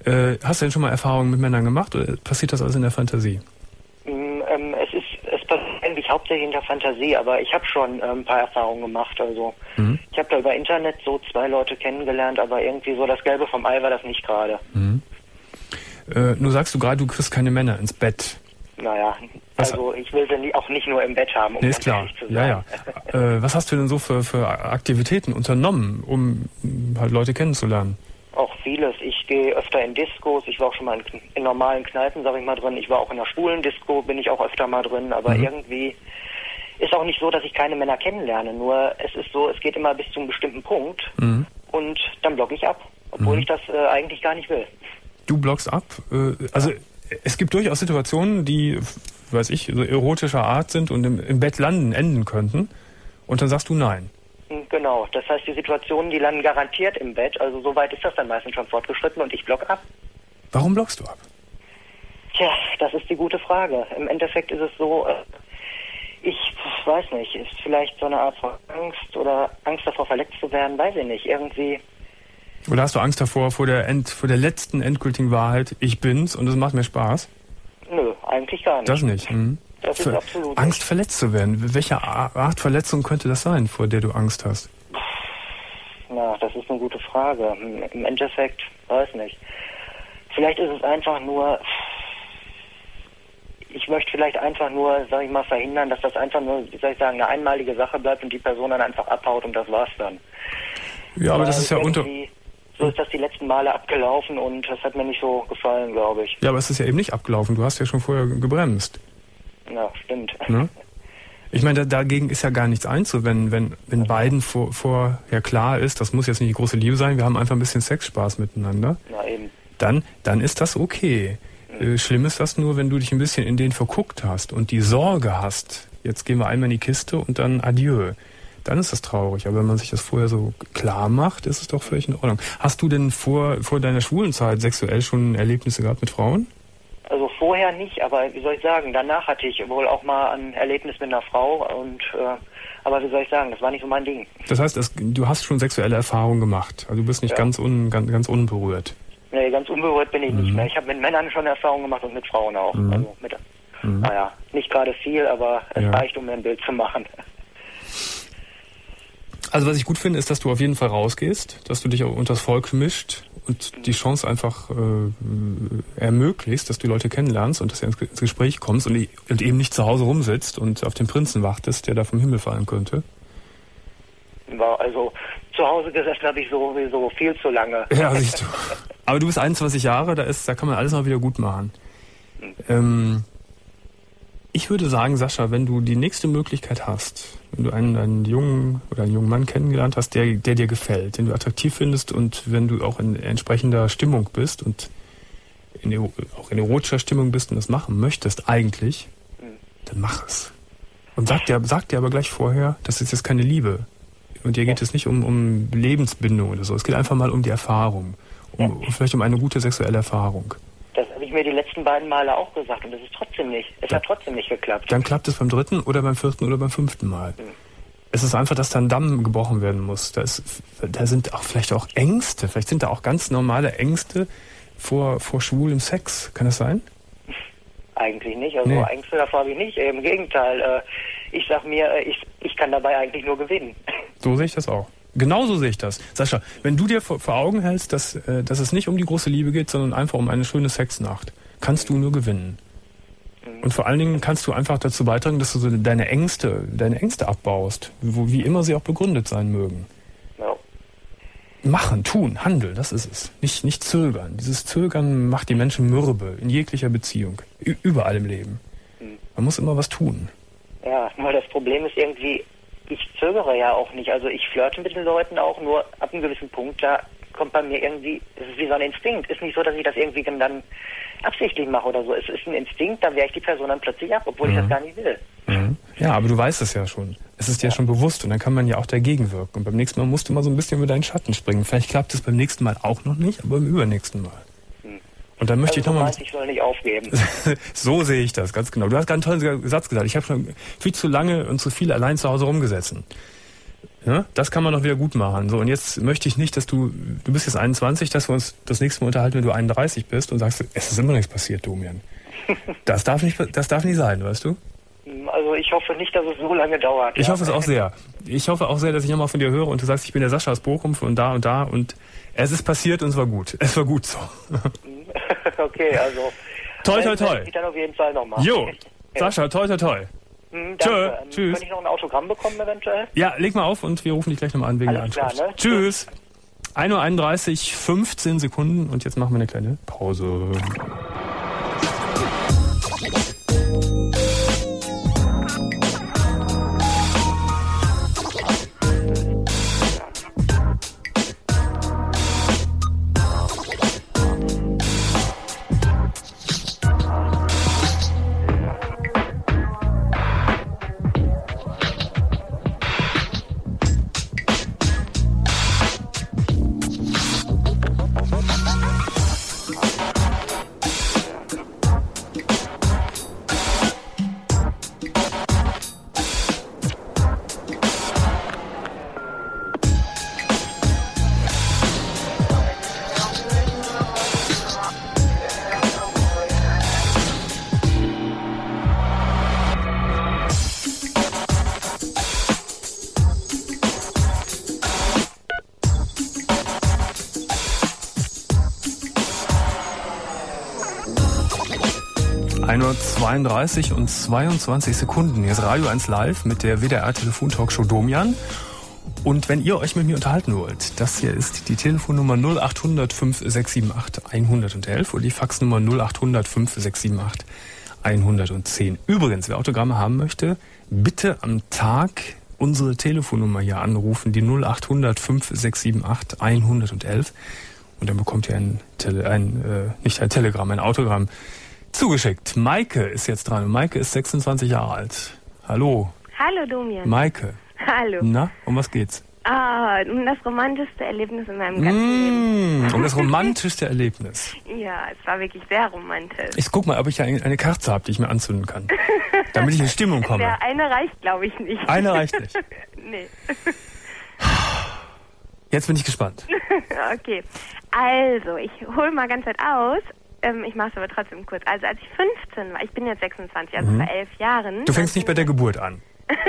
Äh, hast du denn schon mal Erfahrungen mit Männern gemacht oder passiert das alles in der Fantasie? Mm, ähm, es ist, es passiert eigentlich hauptsächlich in der Fantasie, aber ich habe schon ähm, ein paar Erfahrungen gemacht. Also mhm. ich habe da über Internet so zwei Leute kennengelernt, aber irgendwie so das Gelbe vom Ei war das nicht gerade. Mhm. Äh, nur sagst du gerade, du kriegst keine Männer ins Bett. Naja, was also ich will sie auch nicht nur im Bett haben, um nee, ist klar. Zu sein. Ja, ja. äh, was hast du denn so für, für Aktivitäten unternommen, um halt Leute kennenzulernen? Auch vieles. Ich gehe öfter in Diskos. Ich war auch schon mal in, in normalen Kneipen, sag ich mal, drin. Ich war auch in einer schwulen Disco, bin ich auch öfter mal drin. Aber mhm. irgendwie ist auch nicht so, dass ich keine Männer kennenlerne. Nur es ist so, es geht immer bis zu einem bestimmten Punkt mhm. und dann blocke ich ab, obwohl mhm. ich das äh, eigentlich gar nicht will. Du blockst ab? Äh, also ja. Es gibt durchaus Situationen, die, weiß ich, so erotischer Art sind und im, im Bett landen, enden könnten. Und dann sagst du nein. Genau, das heißt, die Situationen, die landen garantiert im Bett. Also so weit ist das dann meistens schon fortgeschritten und ich block ab. Warum blockst du ab? Tja, das ist die gute Frage. Im Endeffekt ist es so, ich weiß nicht, ist vielleicht so eine Art von Angst oder Angst davor, verletzt zu werden, weiß ich nicht. Irgendwie... Oder hast du Angst davor, vor der, End, vor der letzten endgültigen Wahrheit, ich bin's und es macht mir Spaß? Nö, eigentlich gar nicht. Das nicht? Mhm. Das ist absolut Angst, nicht. verletzt zu werden. Welche Art Verletzung könnte das sein, vor der du Angst hast? Na, das ist eine gute Frage. Im Endeffekt, weiß nicht. Vielleicht ist es einfach nur... Ich möchte vielleicht einfach nur, sag ich mal, verhindern, dass das einfach nur, wie soll ich sagen, eine einmalige Sache bleibt und die Person dann einfach abhaut und das war's dann. Ja, aber Weil das ist ja unter... So ist das die letzten Male abgelaufen und das hat mir nicht so gefallen, glaube ich. Ja, aber es ist ja eben nicht abgelaufen. Du hast ja schon vorher gebremst. Ja, stimmt. Ne? Ich meine, da, dagegen ist ja gar nichts einzuwenden, wenn, wenn beiden vor, vorher klar ist, das muss jetzt nicht die große Liebe sein, wir haben einfach ein bisschen Sexspaß miteinander. Na eben. Dann, dann ist das okay. Mhm. Äh, schlimm ist das nur, wenn du dich ein bisschen in den verguckt hast und die Sorge hast, jetzt gehen wir einmal in die Kiste und dann adieu. Dann ist das traurig. Aber wenn man sich das vorher so klar macht, ist es doch völlig in Ordnung. Hast du denn vor, vor deiner schwulen Zeit sexuell schon Erlebnisse gehabt mit Frauen? Also vorher nicht, aber wie soll ich sagen, danach hatte ich wohl auch mal ein Erlebnis mit einer Frau und äh, aber wie soll ich sagen, das war nicht so mein Ding. Das heißt, das, du hast schon sexuelle Erfahrungen gemacht. Also du bist nicht ja. ganz, un, ganz, ganz unberührt. Nee, ganz unberührt bin ich mhm. nicht mehr. Ich habe mit Männern schon Erfahrungen gemacht und mit Frauen auch. Mhm. Also mit, mhm. naja, nicht gerade viel, aber es ja. reicht, um mir ein Bild zu machen. Also was ich gut finde, ist, dass du auf jeden Fall rausgehst, dass du dich auch unter das Volk mischt und die Chance einfach äh, ermöglicht, dass du Leute kennenlernst und dass du ins, ins Gespräch kommst und, und eben nicht zu Hause rumsitzt und auf den Prinzen wartest, der da vom Himmel fallen könnte. Also zu Hause gesessen habe ich sowieso viel zu lange. Ja, siehst du. Aber du bist einundzwanzig Jahre, da ist, da kann man alles noch wieder gut machen. Mhm. Ähm, ich würde sagen, Sascha, wenn du die nächste Möglichkeit hast, wenn du einen, einen jungen oder einen jungen Mann kennengelernt hast, der, der dir gefällt, den du attraktiv findest und wenn du auch in entsprechender Stimmung bist und in, auch in erotischer Stimmung bist und das machen möchtest eigentlich, dann mach es. Und sag dir, sag dir aber gleich vorher, das ist jetzt keine Liebe. Und dir geht es nicht um, um Lebensbindung oder so. Es geht einfach mal um die Erfahrung. Um, vielleicht um eine gute sexuelle Erfahrung. Das habe ich mir die letzten beiden Male auch gesagt und das ist trotzdem nicht. Es ja. hat trotzdem nicht geklappt. Dann klappt es beim dritten oder beim vierten oder beim fünften Mal. Hm. Es ist einfach, dass da ein Damm gebrochen werden muss. Da, ist, da sind auch vielleicht auch Ängste. Vielleicht sind da auch ganz normale Ängste vor, vor schwulem Sex. Kann das sein? Eigentlich nicht. Also nee. Ängste davor habe ich nicht. Im Gegenteil. Äh, ich sag mir, äh, ich, ich kann dabei eigentlich nur gewinnen. So sehe ich das auch. Genauso sehe ich das. Sascha, wenn du dir vor, vor Augen hältst, dass, äh, dass es nicht um die große Liebe geht, sondern einfach um eine schöne Sexnacht, kannst du nur gewinnen. Mhm. Und vor allen Dingen kannst du einfach dazu beitragen, dass du so deine Ängste, deine Ängste abbaust, wo, wie immer sie auch begründet sein mögen. Ja. Machen, tun, handeln, das ist es. Nicht, nicht zögern. Dieses Zögern macht die Menschen mürbe in jeglicher Beziehung, Ü- überall im Leben. Mhm. Man muss immer was tun. Ja, nur das Problem ist irgendwie, ich zögere ja auch nicht. Also ich flirte mit den Leuten auch, nur ab einem gewissen Punkt, da kommt bei mir irgendwie, es ist wie so ein Instinkt. Ist nicht so, dass ich das irgendwie dann absichtlich mache oder so. Es ist ein Instinkt, da wehre ich die Person dann plötzlich ab, obwohl mhm. ich das gar nicht will. Mhm. Ja, aber du weißt es ja schon. Es ist dir ja schon bewusst und dann kann man ja auch dagegen wirken. Und beim nächsten Mal musst du mal so ein bisschen über deinen Schatten springen. Vielleicht klappt es beim nächsten Mal auch noch nicht, aber beim übernächsten Mal. Mhm. Und dann möchte also ich nochmal... Ich soll nicht aufgeben. So sehe ich das, ganz genau. Du hast gerade einen tollen Satz gesagt. Ich habe schon viel zu lange und zu viel allein zu Hause rumgesessen. Ja, das kann man doch wieder gut machen. So, und jetzt möchte ich nicht, dass du, du bist jetzt einundzwanzig, dass wir uns das nächste Mal unterhalten, wenn du einunddreißig bist und sagst, es ist immer nichts passiert, Domian. Das darf nicht, das darf nicht sein, weißt du? Also ich hoffe nicht, dass es so lange dauert. Ich ja. hoffe es auch sehr. Ich hoffe auch sehr, dass ich nochmal von dir höre und du sagst, ich bin der Sascha aus Bochum von da und da und es ist passiert und es war gut. Es war gut so. Okay, also... Toi, toi, toi. Ich dann auf jeden Fall nochmal. Jo, Sascha, toi, toi, toi. Hm, Tschö, ähm, tschüss. Könnte ich noch ein Autogramm bekommen eventuell? Ja, leg mal auf und wir rufen dich gleich nochmal an wegen Alles der Anschrift. klar, ne? Tschüss. ein Uhr einunddreißig, fünfzehn Sekunden und jetzt machen wir eine kleine Pause. ein Uhr zweiunddreißig und zweiundzwanzig Sekunden. Hier ist Radio eins Live mit der W D R-Telefon-Talkshow Domian. Und wenn ihr euch mit mir unterhalten wollt, das hier ist die Telefonnummer null acht hundert, fünf sechs sieben acht, hundertelf oder die Faxnummer null acht hundert, fünf sechs sieben acht, hundertzehn. Übrigens, wer Autogramme haben möchte, bitte am Tag unsere Telefonnummer hier anrufen, die null acht hundert, fünf sechs sieben acht, hundertelf. Und dann bekommt ihr ein, Tele, ein äh, nicht ein Telegramm, ein Autogramm zugeschickt. Maike ist jetzt dran. Und Maike ist sechsundzwanzig Jahre alt. Hallo. Hallo, Domian. Maike. Hallo. Na, um was geht's? Ah, um das romantischste Erlebnis in meinem ganzen mmh, Leben. Um das romantischste Erlebnis. Ja, es war wirklich sehr romantisch. Ich guck mal, ob ich eine, eine Kerze habe, die ich mir anzünden kann. Damit ich in Stimmung komme. Ja, eine reicht, glaube ich, nicht. Eine reicht nicht. Nee. Jetzt bin ich gespannt. Okay. Also, ich hole mal ganz weit aus. Ähm, ich mache es aber trotzdem kurz. Also, als ich fünfzehn war, ich bin jetzt sechsundzwanzig, also mhm. vor elf Jahren. Du fängst nicht bei der Geburt an.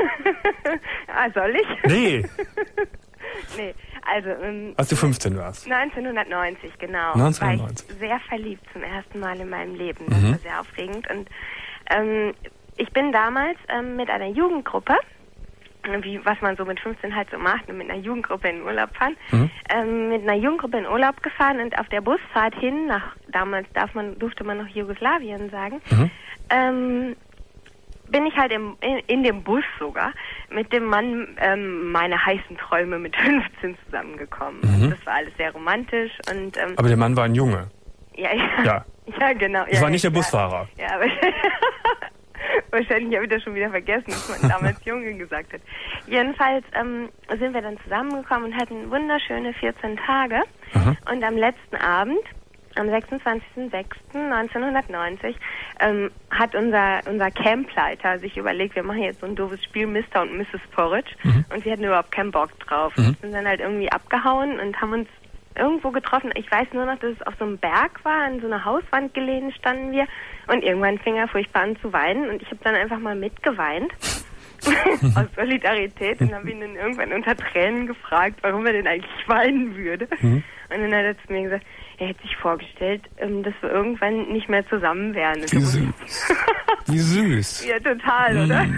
Ah, soll ich? Nee. Nee, also... Ähm, als du fünfzehn warst. neunzehnhundertneunzig, genau. neunzehnhundertneunzig. War ich sehr verliebt zum ersten Mal in meinem Leben. Das mhm. war sehr aufregend. Und ähm, ich bin damals ähm, mit einer Jugendgruppe, wie was man so mit fünfzehn halt so macht, mit einer Jugendgruppe in Urlaub fahren, mhm. ähm, mit einer Jugendgruppe in Urlaub gefahren und auf der Busfahrt hin, nach damals darf man, durfte man noch Jugoslawien sagen, mhm. ähm, bin ich halt im, in, in dem Bus sogar mit dem Mann ähm, meiner heißen Träume mit fünfzehn zusammengekommen. Mhm. Das war alles sehr romantisch und ähm, aber der Mann war ein Junge. Ja, ja. Ja, ja genau. Das ja, war nicht ja, der Busfahrer. Ja, aber wahrscheinlich habe ich das schon wieder vergessen, dass man damals Junge gesagt hat. Jedenfalls ähm, sind wir dann zusammengekommen und hatten wunderschöne vierzehn Tage. Mhm. Und am letzten Abend, am sechsundzwanzigsten sechsten neunzehnhundertneunzig, ähm, hat unser unser Campleiter sich überlegt, wir machen jetzt so ein doofes Spiel Mister und Misses Porridge. Mhm. Und wir hatten überhaupt keinen Bock drauf. Mhm. Wir sind dann halt irgendwie abgehauen und haben uns irgendwo getroffen. Ich weiß nur noch, dass es auf so einem Berg war, an so einer Hauswand gelehnt standen wir. Und irgendwann fing er furchtbar an zu weinen. Und ich habe dann einfach mal mitgeweint. Aus Solidarität. Und habe ihn dann irgendwann unter Tränen gefragt, warum er denn eigentlich weinen würde. Mhm. Und dann hat er zu mir gesagt, er hätte sich vorgestellt, dass wir irgendwann nicht mehr zusammen wären. Wie süß. Wie süß. Ja, total, mhm. oder?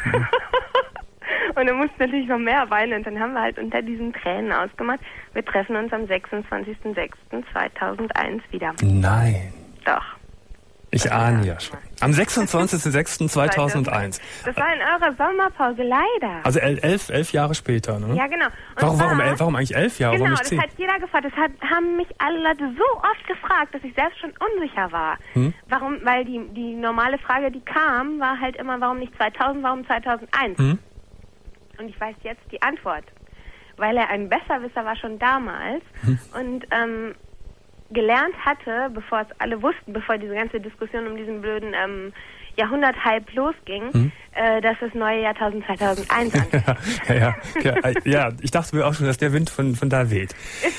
Und er musste natürlich noch mehr weinen. Und dann haben wir halt unter diesen Tränen ausgemacht, wir treffen uns am sechsundzwanzigsten sechsten zweitausendeins wieder. Nein. Doch. Ich ahne ja schon. Am sechsundzwanzigsten sechsten zweitausendeins. Das war in eurer Sommerpause, leider. Also elf, elf Jahre später, ne? Ja, genau. Und warum, zwar, warum, warum eigentlich elf Jahre? Genau, warum das zehn? hat jeder gefragt. Das hat, haben mich alle Leute so oft gefragt, dass ich selbst schon unsicher war. Hm? Warum? Weil die, die normale Frage, die kam, war halt immer, warum nicht zweitausend, warum zweitausendeins? Hm? Und ich weiß jetzt die Antwort. Weil er ein Besserwisser war schon damals hm. und ähm, gelernt hatte, bevor es alle wussten, bevor diese ganze Diskussion um diesen blöden ähm, Jahrhundert-Hype losging, mhm. äh, dass das neue Jahrtausend zweitausendeins anfängt. ja, ja, ja, ja, ich dachte mir auch schon, dass der Wind von, von da weht.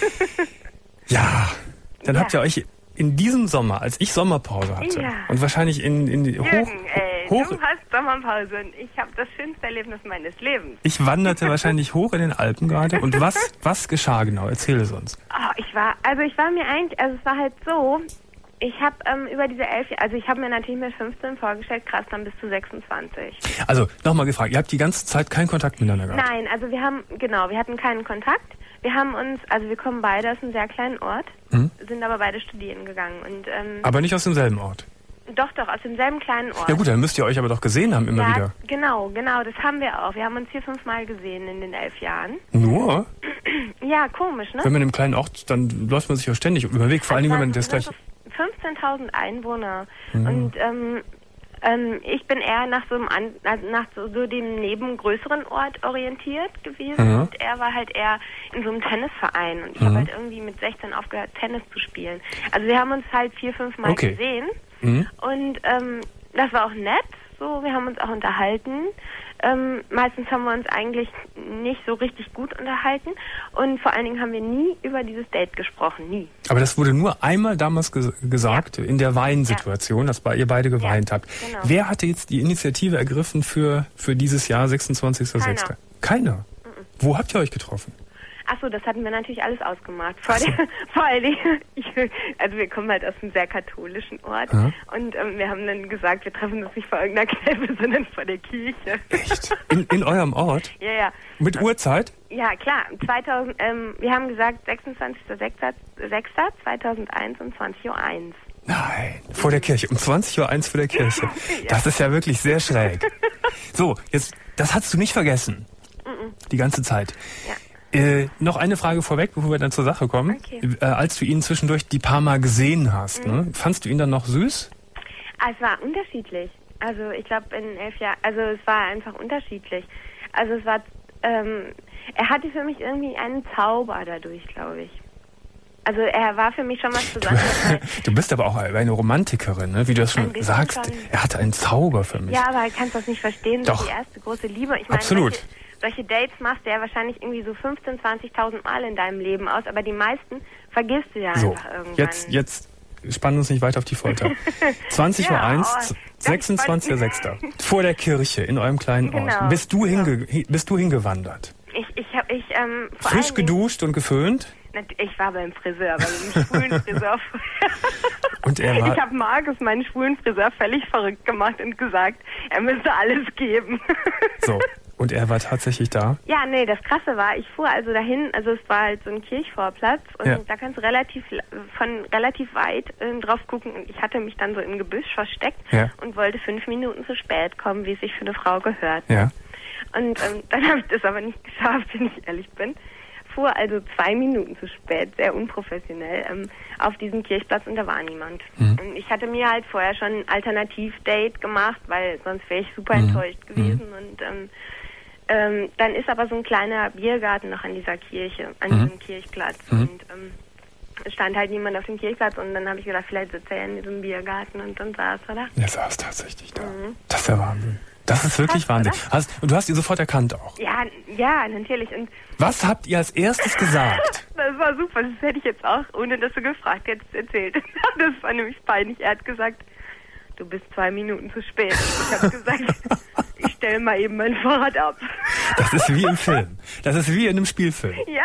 Ja, dann ja. habt ihr euch in diesem Sommer, als ich Sommerpause hatte, ja. und wahrscheinlich in, in die Jürgen, hoch, ey, hoch... du hast Sommerpause und ich habe das schönste Erlebnis meines Lebens. Ich wanderte wahrscheinlich hoch in den Alpen gerade. Und was, was geschah genau? Erzähle es uns. Oh, ich war, also ich war mir eigentlich, also es war halt so, ich habe ähm, über diese elf Jahre, also ich habe mir natürlich mit fünfzehn vorgestellt, krass, dann bis zu sechsundzwanzig. Also, nochmal gefragt, ihr habt die ganze Zeit keinen Kontakt miteinander gehabt? Nein, also wir haben, genau, wir hatten keinen Kontakt. Wir haben uns, also wir kommen beide aus einem sehr kleinen Ort, mhm. sind aber beide studieren gegangen. Und, ähm, aber nicht aus demselben Ort? Doch, doch, aus demselben kleinen Ort. Ja gut, dann müsst ihr euch aber doch gesehen haben immer ja, wieder. Genau, genau, das haben wir auch. Wir haben uns vier, fünf Mal gesehen in den elf Jahren. Nur? Ja, komisch, ne? Wenn man im kleinen Ort, dann läuft man sich ja ständig über den Weg, vor allen Dingen, wenn man das gleich... fünfzehntausend Einwohner. Mhm. Und ähm, ähm, ich bin eher nach so, einem An also nach so, so dem neben größeren Ort orientiert gewesen. Mhm. Und er war halt eher in so einem Tennisverein. Und ich mhm. habe halt irgendwie mit sechzehn aufgehört, Tennis zu spielen. Also wir haben uns halt vier, fünf Mal okay. gesehen. Mhm. Und ähm, das war auch nett. So, wir haben uns auch unterhalten. Ähm, meistens haben wir uns eigentlich nicht so richtig gut unterhalten. Und vor allen Dingen haben wir nie über dieses Date gesprochen. Nie. Aber das wurde nur einmal damals ges gesagt, ja. in der Weinsituation, ja. dass ihr beide geweint ja, habt. Genau. Wer hatte jetzt die Initiative ergriffen für, für dieses Jahr, sechsundzwanzigster sechster? Keiner. Keiner? Mhm. Wo habt ihr euch getroffen? Achso, das hatten wir natürlich alles ausgemacht. Vor, so. der, vor allen Dingen, ich, also wir kommen halt aus einem sehr katholischen Ort. Aha. Und ähm, wir haben dann gesagt, wir treffen uns nicht vor irgendeiner Kneipe, sondern vor der Kirche. Echt? In, in eurem Ort? Ja, ja. Mit und, Uhrzeit? Ja, klar. zweitausend, ähm, wir haben gesagt sechsundzwanzigster sechster zweitausendeins um zwanzig Uhr eins. Nein, vor der Kirche. Um zwanzig Uhr eins vor der Kirche. Ja. Das ist ja wirklich sehr schräg. So, jetzt, das hast du nicht vergessen. Mhm. Die ganze Zeit. Ja. Äh, noch eine Frage vorweg, bevor wir dann zur Sache kommen. Okay. Äh, als du ihn zwischendurch die paar Mal gesehen hast, mhm. ne, fandst du ihn dann noch süß? Ah, es war unterschiedlich. Also ich glaube in elf Jahren, also es war einfach unterschiedlich. Also es war, ähm, er hatte für mich irgendwie einen Zauber dadurch, glaube ich. Also er war für mich schon was Besonderes. Du bist aber auch eine Romantikerin, ne? Wie du das schon sagst. Schon. Er hatte einen Zauber für mich. Ja, aber du kannst das nicht verstehen. Doch. Das ist die erste große Liebe. Ich meine, absolut. Solche, solche Dates machst du ja wahrscheinlich irgendwie so fünfzehntausend, zwanzigtausend Mal in deinem Leben aus, aber die meisten vergisst du ja so, einfach irgendwann. Jetzt, jetzt spannen uns nicht weiter auf die Folter. zwanzig Uhr eins, ja, oh, sechsundzwanzigster sechster Vor der Kirche in eurem kleinen Ort. Genau, bist du, hinge genau. bist du hingewandert? Ich, ich habe ich, ähm, frisch geduscht und geföhnt? Ich war beim Friseur, bei einem schwulen Friseur. Und er war... Ich habe Markus, meinen schwulen Friseur, völlig verrückt gemacht und gesagt, er müsste alles geben. So, und er war tatsächlich da? Ja, nee, das Krasse war, ich fuhr also dahin, also es war halt so ein Kirchvorplatz und ja. da kannst du relativ von relativ weit äh, drauf gucken und ich hatte mich dann so im Gebüsch versteckt ja. und wollte fünf Minuten zu spät kommen, wie es sich für eine Frau gehört. Ja. Und ähm, dann habe ich das aber nicht geschafft, wenn ich ehrlich bin. Fuhr also zwei Minuten zu spät, sehr unprofessionell, ähm, auf diesem Kirchplatz und da war niemand. Mhm. Und ich hatte mir halt vorher schon ein Alternativ-Date gemacht, weil sonst wäre ich super mhm. enttäuscht gewesen. Mhm. Und ähm, ähm, dann ist aber so ein kleiner Biergarten noch an dieser Kirche, an mhm. diesem Kirchplatz. Mhm. Und ähm, es stand halt niemand auf dem Kirchplatz und dann habe ich gedacht, vielleicht sitzt er in diesem Biergarten und dann saß er da. Er saß tatsächlich da. Mhm. Das ist der Wahnsinn. Das ist wirklich Krass, Wahnsinn. Hast, und du hast ihn sofort erkannt auch? Ja, ja, natürlich. Und was habt ihr als erstes gesagt? Das war super. Das hätte ich jetzt auch, ohne dass du gefragt hättest, erzählt. Das war nämlich peinlich. Er hat gesagt, du bist zwei Minuten zu spät. Ich habe gesagt, ich stelle mal eben mein Fahrrad ab. Das ist wie im Film. Das ist wie in einem Spielfilm. Ja.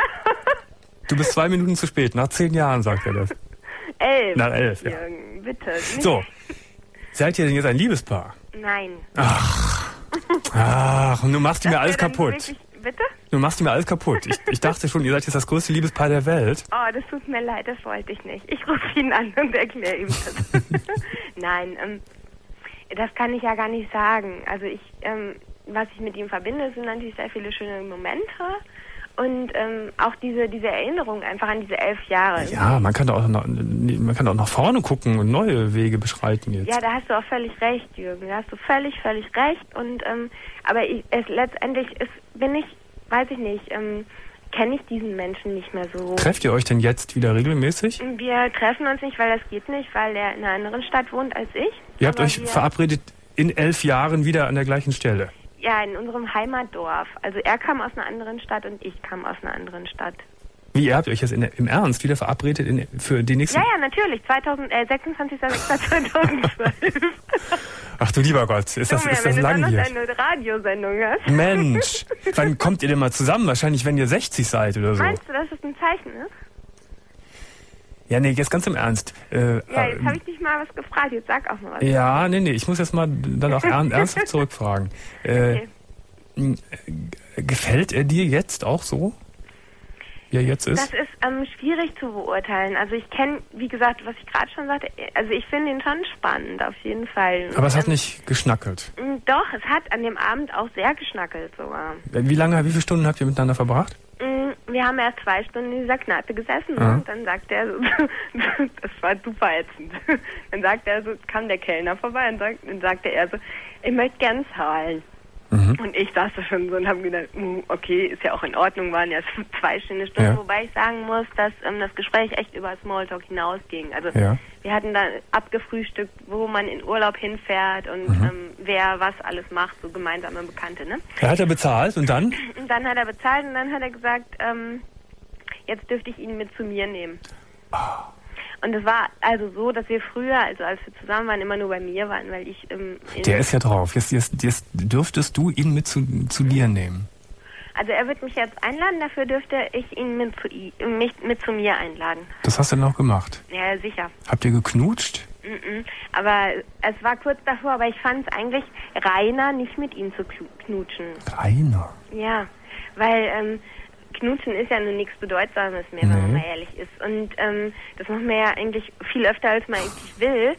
Du bist zwei Minuten zu spät. Nach zehn Jahren sagt er das. Elf. Nach elf, ja. Jürgen, bitte. Nicht. So. Seid ihr denn jetzt ein Liebespaar? Nein. Ach. Ach, und du machst mir alles kaputt. Wirklich, bitte? Du machst mir alles kaputt. Ich, ich dachte schon, ihr seid jetzt das größte Liebespaar der Welt. Oh, das tut mir leid, das wollte ich nicht. Ich rufe ihn an und erkläre ihm das. Nein, ähm, das kann ich ja gar nicht sagen. Also ich, ähm, was ich mit ihm verbinde, sind natürlich sehr viele schöne Momente. Und ähm, auch diese diese Erinnerung einfach an diese elf Jahre. Ja, man kann da auch noch, man kann auch nach vorne gucken und neue Wege beschreiten jetzt. Ja, da hast du auch völlig recht, Jürgen. Da hast du völlig, völlig recht. Und ähm, aber ich, es letztendlich ist, bin ich, weiß ich nicht, ähm, kenne ich diesen Menschen nicht mehr so. Trefft ihr euch denn jetzt wieder regelmäßig? Wir treffen uns nicht, weil das geht nicht, weil er in einer anderen Stadt wohnt als ich. Ihr habt euch verabredet in elf Jahren wieder an der gleichen Stelle? Ja, in unserem Heimatdorf. Also er kam aus einer anderen Stadt und ich kam aus einer anderen Stadt. Wie, ihr habt euch jetzt in, im Ernst wieder verabredet in, für die nächsten... Ja, ja, natürlich. zweitausend, äh, sechsundzwanzigster sechster zweitausendzwölf. Ach du lieber Gott, ist das, Junge, ist das wenn langwierig? Wenn du dann noch eine Radiosendung hast. Mensch, wann kommt ihr denn mal zusammen? Wahrscheinlich, wenn ihr sechzig seid oder so. Meinst du, dass es ein Zeichen ist? Ja, nee, jetzt ganz im Ernst. Äh, Ja, jetzt habe ich dich mal was gefragt. Jetzt sag auch mal was. Ja, nee, nee, ich muss jetzt mal dann auch ern, ernsthaft zurückfragen. Äh, Okay. Gefällt er dir jetzt auch so, wie er jetzt ist? Das ist ähm, schwierig zu beurteilen. Also ich kenne, wie gesagt, was ich gerade schon sagte, also ich finde ihn schon spannend, auf jeden Fall. Aber es hat ähm, nicht geschnackelt. Doch, es hat an dem Abend auch sehr geschnackelt sogar. Wie lange, wie viele Stunden habt ihr miteinander verbracht? Wir haben erst zwei Stunden in dieser Kneipe gesessen Ja. und dann sagte er so, das war super ätzend. Dann sagte er so, kam der Kellner vorbei und sagt, dann sagte er so, ich möchte gern zahlen. Mhm. Und ich saß da schon so und habe gedacht, uh, okay, ist ja auch in Ordnung, waren ja zwei Stunden, Stunden Ja. wobei ich sagen muss, dass ähm, das Gespräch echt über Smalltalk hinausging. Also Ja. wir hatten dann abgefrühstückt, wo man in Urlaub hinfährt und Mhm. ähm, wer was alles macht, so gemeinsame Bekannte, ne? Er hat er bezahlt und dann? Und dann hat er bezahlt und dann hat er gesagt, ähm, jetzt dürfte ich ihn mit zu mir nehmen. Und es war also so, dass wir früher, also als wir zusammen waren, immer nur bei mir waren, weil ich... Ähm, Der ist ja drauf. Jetzt, jetzt, jetzt dürftest du ihn mit zu, zu dir nehmen. Also er wird mich jetzt einladen, dafür dürfte ich ihn mit zu, i- mich mit zu mir einladen. Das hast du dann auch gemacht. Ja, sicher. Habt ihr geknutscht? Mm-mm. Aber es war kurz davor, aber ich fand es eigentlich reiner, nicht mit ihm zu klu- knutschen. Rainer. Ja, weil ähm, Knutschen ist ja nun nichts Bedeutsames mehr, wenn man Nee. mal ehrlich ist. Und ähm, das macht man ja eigentlich viel öfter, als man eigentlich will.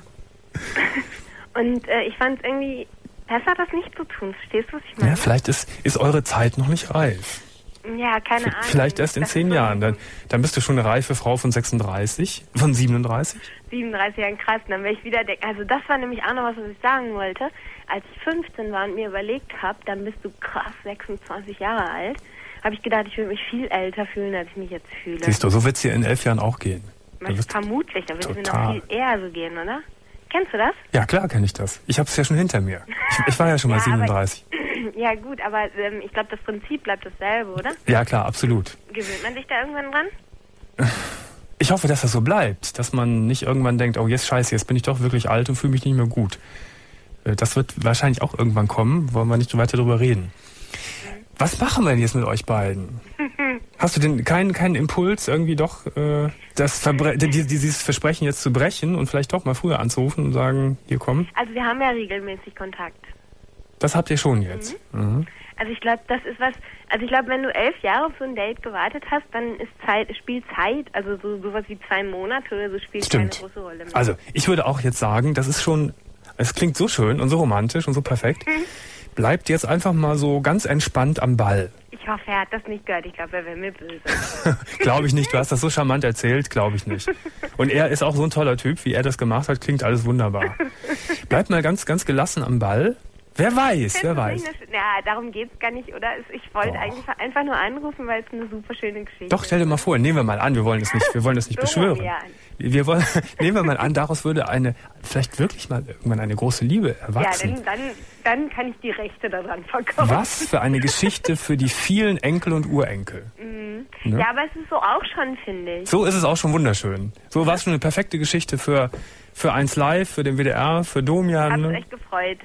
Und äh, ich fand es irgendwie besser, das nicht zu tun. Verstehst du, was ich meine? Ja, vielleicht ist, ist eure Zeit noch nicht reif. Ja, keine Ahnung. Vielleicht erst in Das zehn ist so Jahren. Dann, dann bist du schon eine reife Frau von sechsunddreißig, von siebenunddreißig. siebenunddreißig Jahren krass. Und dann wäre ich wieder denken. Also das war nämlich auch noch was, was ich sagen wollte. Als ich fünfzehn war und mir überlegt habe, dann bist du krass sechsundzwanzig Jahre alt, habe ich gedacht, ich würde mich viel älter fühlen, als ich mich jetzt fühle. Siehst du, so wird es dir in elf Jahren auch gehen. Das ist vermutlich, da wird es mir noch Total. viel eher so gehen, oder? Kennst du das? Ja, klar kenne ich das. Ich habe es ja schon hinter mir. Ich, ich war ja schon mal Ja, aber- siebenunddreißig. Ja gut, aber ähm, ich glaube, das Prinzip bleibt dasselbe, oder? Ja, klar, absolut. Gewöhnt man sich da irgendwann dran? Ich hoffe, dass das so bleibt, dass man nicht irgendwann denkt, oh jetzt scheiße, jetzt bin ich doch wirklich alt und fühle mich nicht mehr gut. Äh, Das wird wahrscheinlich auch irgendwann kommen, wollen wir nicht weiter drüber reden. Was machen wir denn jetzt mit euch beiden? Hast du denn keinen, keinen Impuls, irgendwie doch äh, das Verbre die- dieses Versprechen jetzt zu brechen und vielleicht doch mal früher anzurufen und sagen, hier komm? Also wir haben ja regelmäßig Kontakt. Das habt ihr schon jetzt. Mhm. Also ich glaube, das ist was, also ich glaube, wenn du elf Jahre auf so ein Date gewartet hast, dann ist Zeit, spielt Zeit, also so sowas wie zwei Monate oder so spielt Stimmt. keine große Rolle mehr. Also, ich würde auch jetzt sagen, das ist schon, es klingt so schön und so romantisch und so perfekt. Bleibt jetzt einfach mal so ganz entspannt am Ball. Ich hoffe, er hat das nicht gehört. Ich glaube, er wäre mir böse. Glaube ich nicht, du hast das so charmant erzählt, glaube ich nicht. Und er ist auch so ein toller Typ, wie er das gemacht hat, klingt alles wunderbar. Bleibt mal ganz, ganz gelassen am Ball. Wer weiß, wer weiß. Ja, darum geht's gar nicht, oder? Ich wollte Doch. eigentlich einfach nur anrufen, weil es eine super schöne Geschichte Doch, stell dir mal vor, nehmen wir mal an, wir wollen es nicht, wir wollen es nicht So, beschwören. ja. Wir wollen, nehmen wir mal an, daraus würde eine, vielleicht wirklich mal irgendwann eine große Liebe Ja, erwachsen. dann, dann, dann kann ich die Rechte daran verkaufen. Was für eine Geschichte für die vielen Enkel und Urenkel. Mhm. Ne? Ja, aber es ist so auch schon, finde ich. So ist es auch schon wunderschön. So war es schon eine perfekte Geschichte für, für eins Live, für den W D R, für Domian. Hab's Ne? echt gefreut.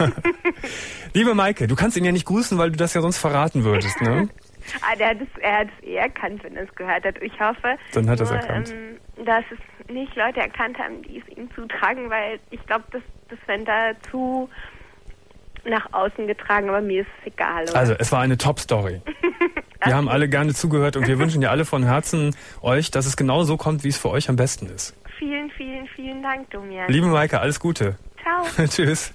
Liebe Maike, du kannst ihn ja nicht grüßen, weil du das ja sonst verraten würdest, ne? Ah, der hat es, er hat es eh erkannt, wenn er es gehört hat. Ich hoffe, Dann hat er es nur, erkannt. Ähm, dass es nicht Leute erkannt haben, die es ihm zutragen, weil ich glaube, das, das fände er zu nach außen getragen, aber mir ist es egal. Oder? Also, es war eine Top-Story. Wir haben alle gerne zugehört und wir wünschen ja alle von Herzen euch, dass es genau so kommt, wie es für euch am besten ist. Vielen, vielen, vielen Dank, Domian. Liebe Maike, alles Gute. Ciao. Tschüss.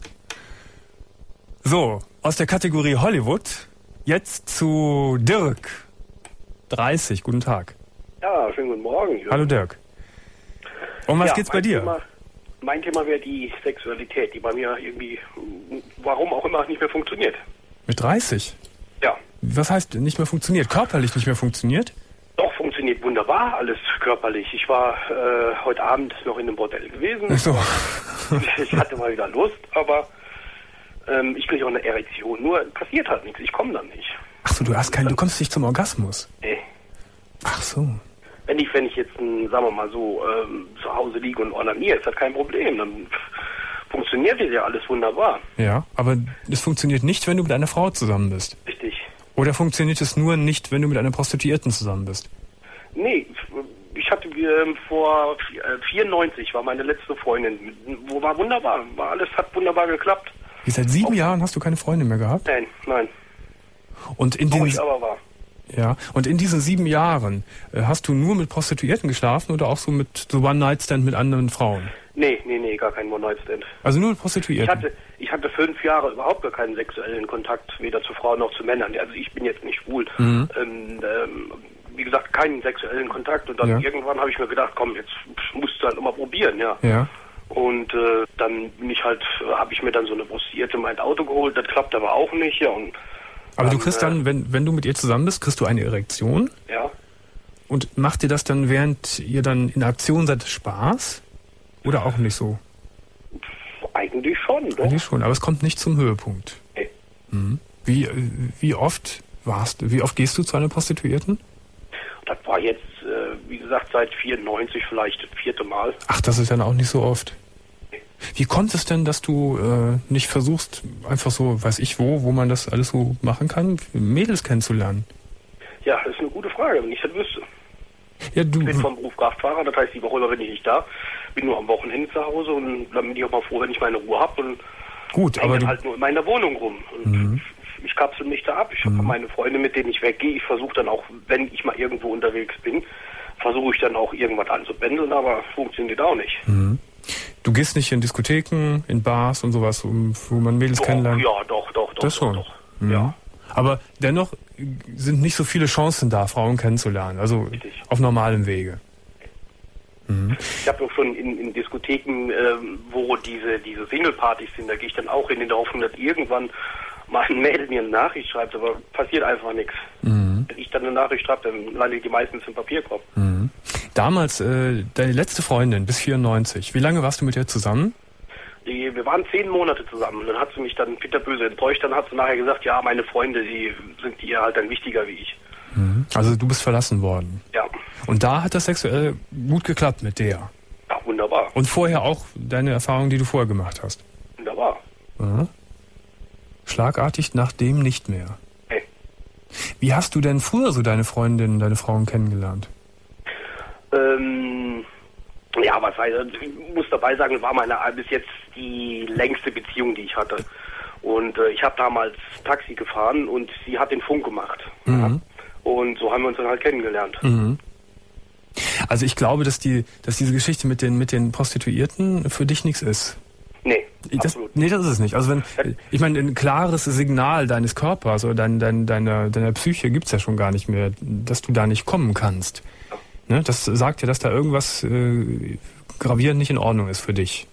So, aus der Kategorie Hollywood jetzt zu Dirk. dreißig, guten Tag. Ja, schönen guten Morgen. Hallo Dirk. Um was ja, geht's bei mein dir? Thema, mein Thema wäre die Sexualität, die bei mir irgendwie, warum auch immer, nicht mehr funktioniert. Mit dreißig? Ja. Was heißt nicht mehr funktioniert? Körperlich nicht mehr funktioniert? Doch, funktioniert wunderbar, alles körperlich. Ich war äh, heute Abend noch in einem Bordell gewesen. So. ich hatte mal wieder Lust, aber ähm, ich kriege auch eine Erektion. Nur passiert halt nichts, ich komme dann nicht. Ach so, du hast keinen, du kommst nicht zum Orgasmus? Nee. Ach so. Wenn ich, wenn ich jetzt, sagen wir mal so, ähm, zu Hause liege und ornaniere, ist das kein Problem. Dann funktioniert ja alles wunderbar. Ja, aber es funktioniert nicht, wenn du mit einer Frau zusammen bist. Richtig. Oder funktioniert es nur nicht, wenn du mit einer Prostituierten zusammen bist? Nee, ich hatte ähm, vor vierundneunzig war meine letzte Freundin. Wo war wunderbar, war alles hat wunderbar geklappt. Wie, seit sieben Auch, Jahren hast du keine Freundin mehr gehabt? Nein, nein. Und in Wo den ich aber war. Ja, und in diesen sieben Jahren äh, hast du nur mit Prostituierten geschlafen oder auch so mit so One-Night-Stand mit anderen Frauen? Nee, nee, nee, gar kein One-Night-Stand. Also nur mit Prostituierten? Ich hatte, ich hatte fünf Jahre überhaupt gar keinen sexuellen Kontakt, weder zu Frauen noch zu Männern. Also ich bin jetzt nicht schwul. Mhm. Ähm, ähm, wie gesagt, keinen sexuellen Kontakt. Und dann ja. irgendwann habe ich mir gedacht, komm, jetzt musst du halt nochmal probieren, ja. Ja. Und äh, dann bin ich halt, habe ich mir dann so eine Prostituierte in mein Auto geholt. Das klappt aber auch nicht, ja. Und aber dann, du kriegst dann, wenn, wenn du mit ihr zusammen bist, kriegst du eine Erektion? Ja. Und macht dir das dann, während ihr dann in Aktion seid, Spaß? Oder auch nicht so? Eigentlich schon, doch. Eigentlich schon, aber es kommt nicht zum Höhepunkt. Nee. Mhm. Wie, wie oft warst du, wie oft gehst du zu einer Prostituierten? Das war jetzt, äh, wie gesagt, seit vierundneunzig vielleicht das vierte Mal. Ach, das ist dann auch nicht so oft. Wie kommt es denn, dass du äh, nicht versuchst, einfach so, weiß ich wo, wo man das alles so machen kann, Mädels kennenzulernen? Ja, das ist eine gute Frage, wenn ich das wüsste. Ja, du ich bin vom Beruf Kraftfahrer, das heißt, die Woche über bin ich nicht da. Bin nur am Wochenende zu Hause und dann bin ich auch mal froh, wenn ich meine Ruhe habe und Gut, aber dann du halt nur in meiner Wohnung rum. Und mhm. ich kapsel mich da ab. Ich habe mhm. meine Freunde, mit denen ich weggehe. Ich versuche dann auch, wenn ich mal irgendwo unterwegs bin, versuche ich dann auch irgendwas anzubändeln, aber funktioniert auch nicht. Mhm. Du gehst nicht in Diskotheken, in Bars und sowas, wo man Mädels doch, kennenlernt? Ja, doch, doch, doch. Das schon. Doch, doch. Mhm. Ja. Aber dennoch sind nicht so viele Chancen da, Frauen kennenzulernen, also Richtig. auf normalem Wege. Mhm. Ich habe auch schon in, in Diskotheken, ähm, wo diese, diese Single-Partys sind, da gehe ich dann auch hin, in der Hoffnung, dass irgendwann mal ein Mädel mir eine Nachricht schreibt, aber passiert einfach nichts. Mhm. Wenn ich dann eine Nachricht schreibe, dann landet die meistens im Papierkorb. Mhm. Damals, äh, deine letzte Freundin bis vierundneunzig, wie lange warst du mit ihr zusammen? Die, wir waren zehn Monate zusammen und dann hat sie mich dann bitterböse enttäuscht, dann hat sie nachher gesagt, ja, meine Freunde, die sind ihr halt dann wichtiger wie ich. Mhm. Also du bist verlassen worden? Ja. Und da hat das sexuell gut geklappt mit der? Ja, wunderbar. Und vorher auch deine Erfahrungen, die du vorher gemacht hast? Wunderbar. Mhm. Schlagartig nach dem nicht mehr? Hey. Wie hast du denn früher so deine Freundinnen, deine Frauen kennengelernt? Ähm, ja, was heißt, ich muss dabei sagen, war meine bis jetzt die längste Beziehung, die ich hatte. Und äh, ich habe damals Taxi gefahren und sie hat den Funk gemacht. Mhm. Ja. Und so haben wir uns dann halt kennengelernt. Mhm. Also ich glaube, dass die, dass diese Geschichte mit den, mit den Prostituierten für dich nichts ist. Nee, das, absolut. Nee, das ist es nicht. Also wenn, ich meine, ein klares Signal deines Körpers oder dein, dein, deiner, deiner Psyche gibt's ja schon gar nicht mehr, dass du da nicht kommen kannst. Ja. Ne? Das sagt ja, dass da irgendwas äh, gravierend nicht in Ordnung ist für dich.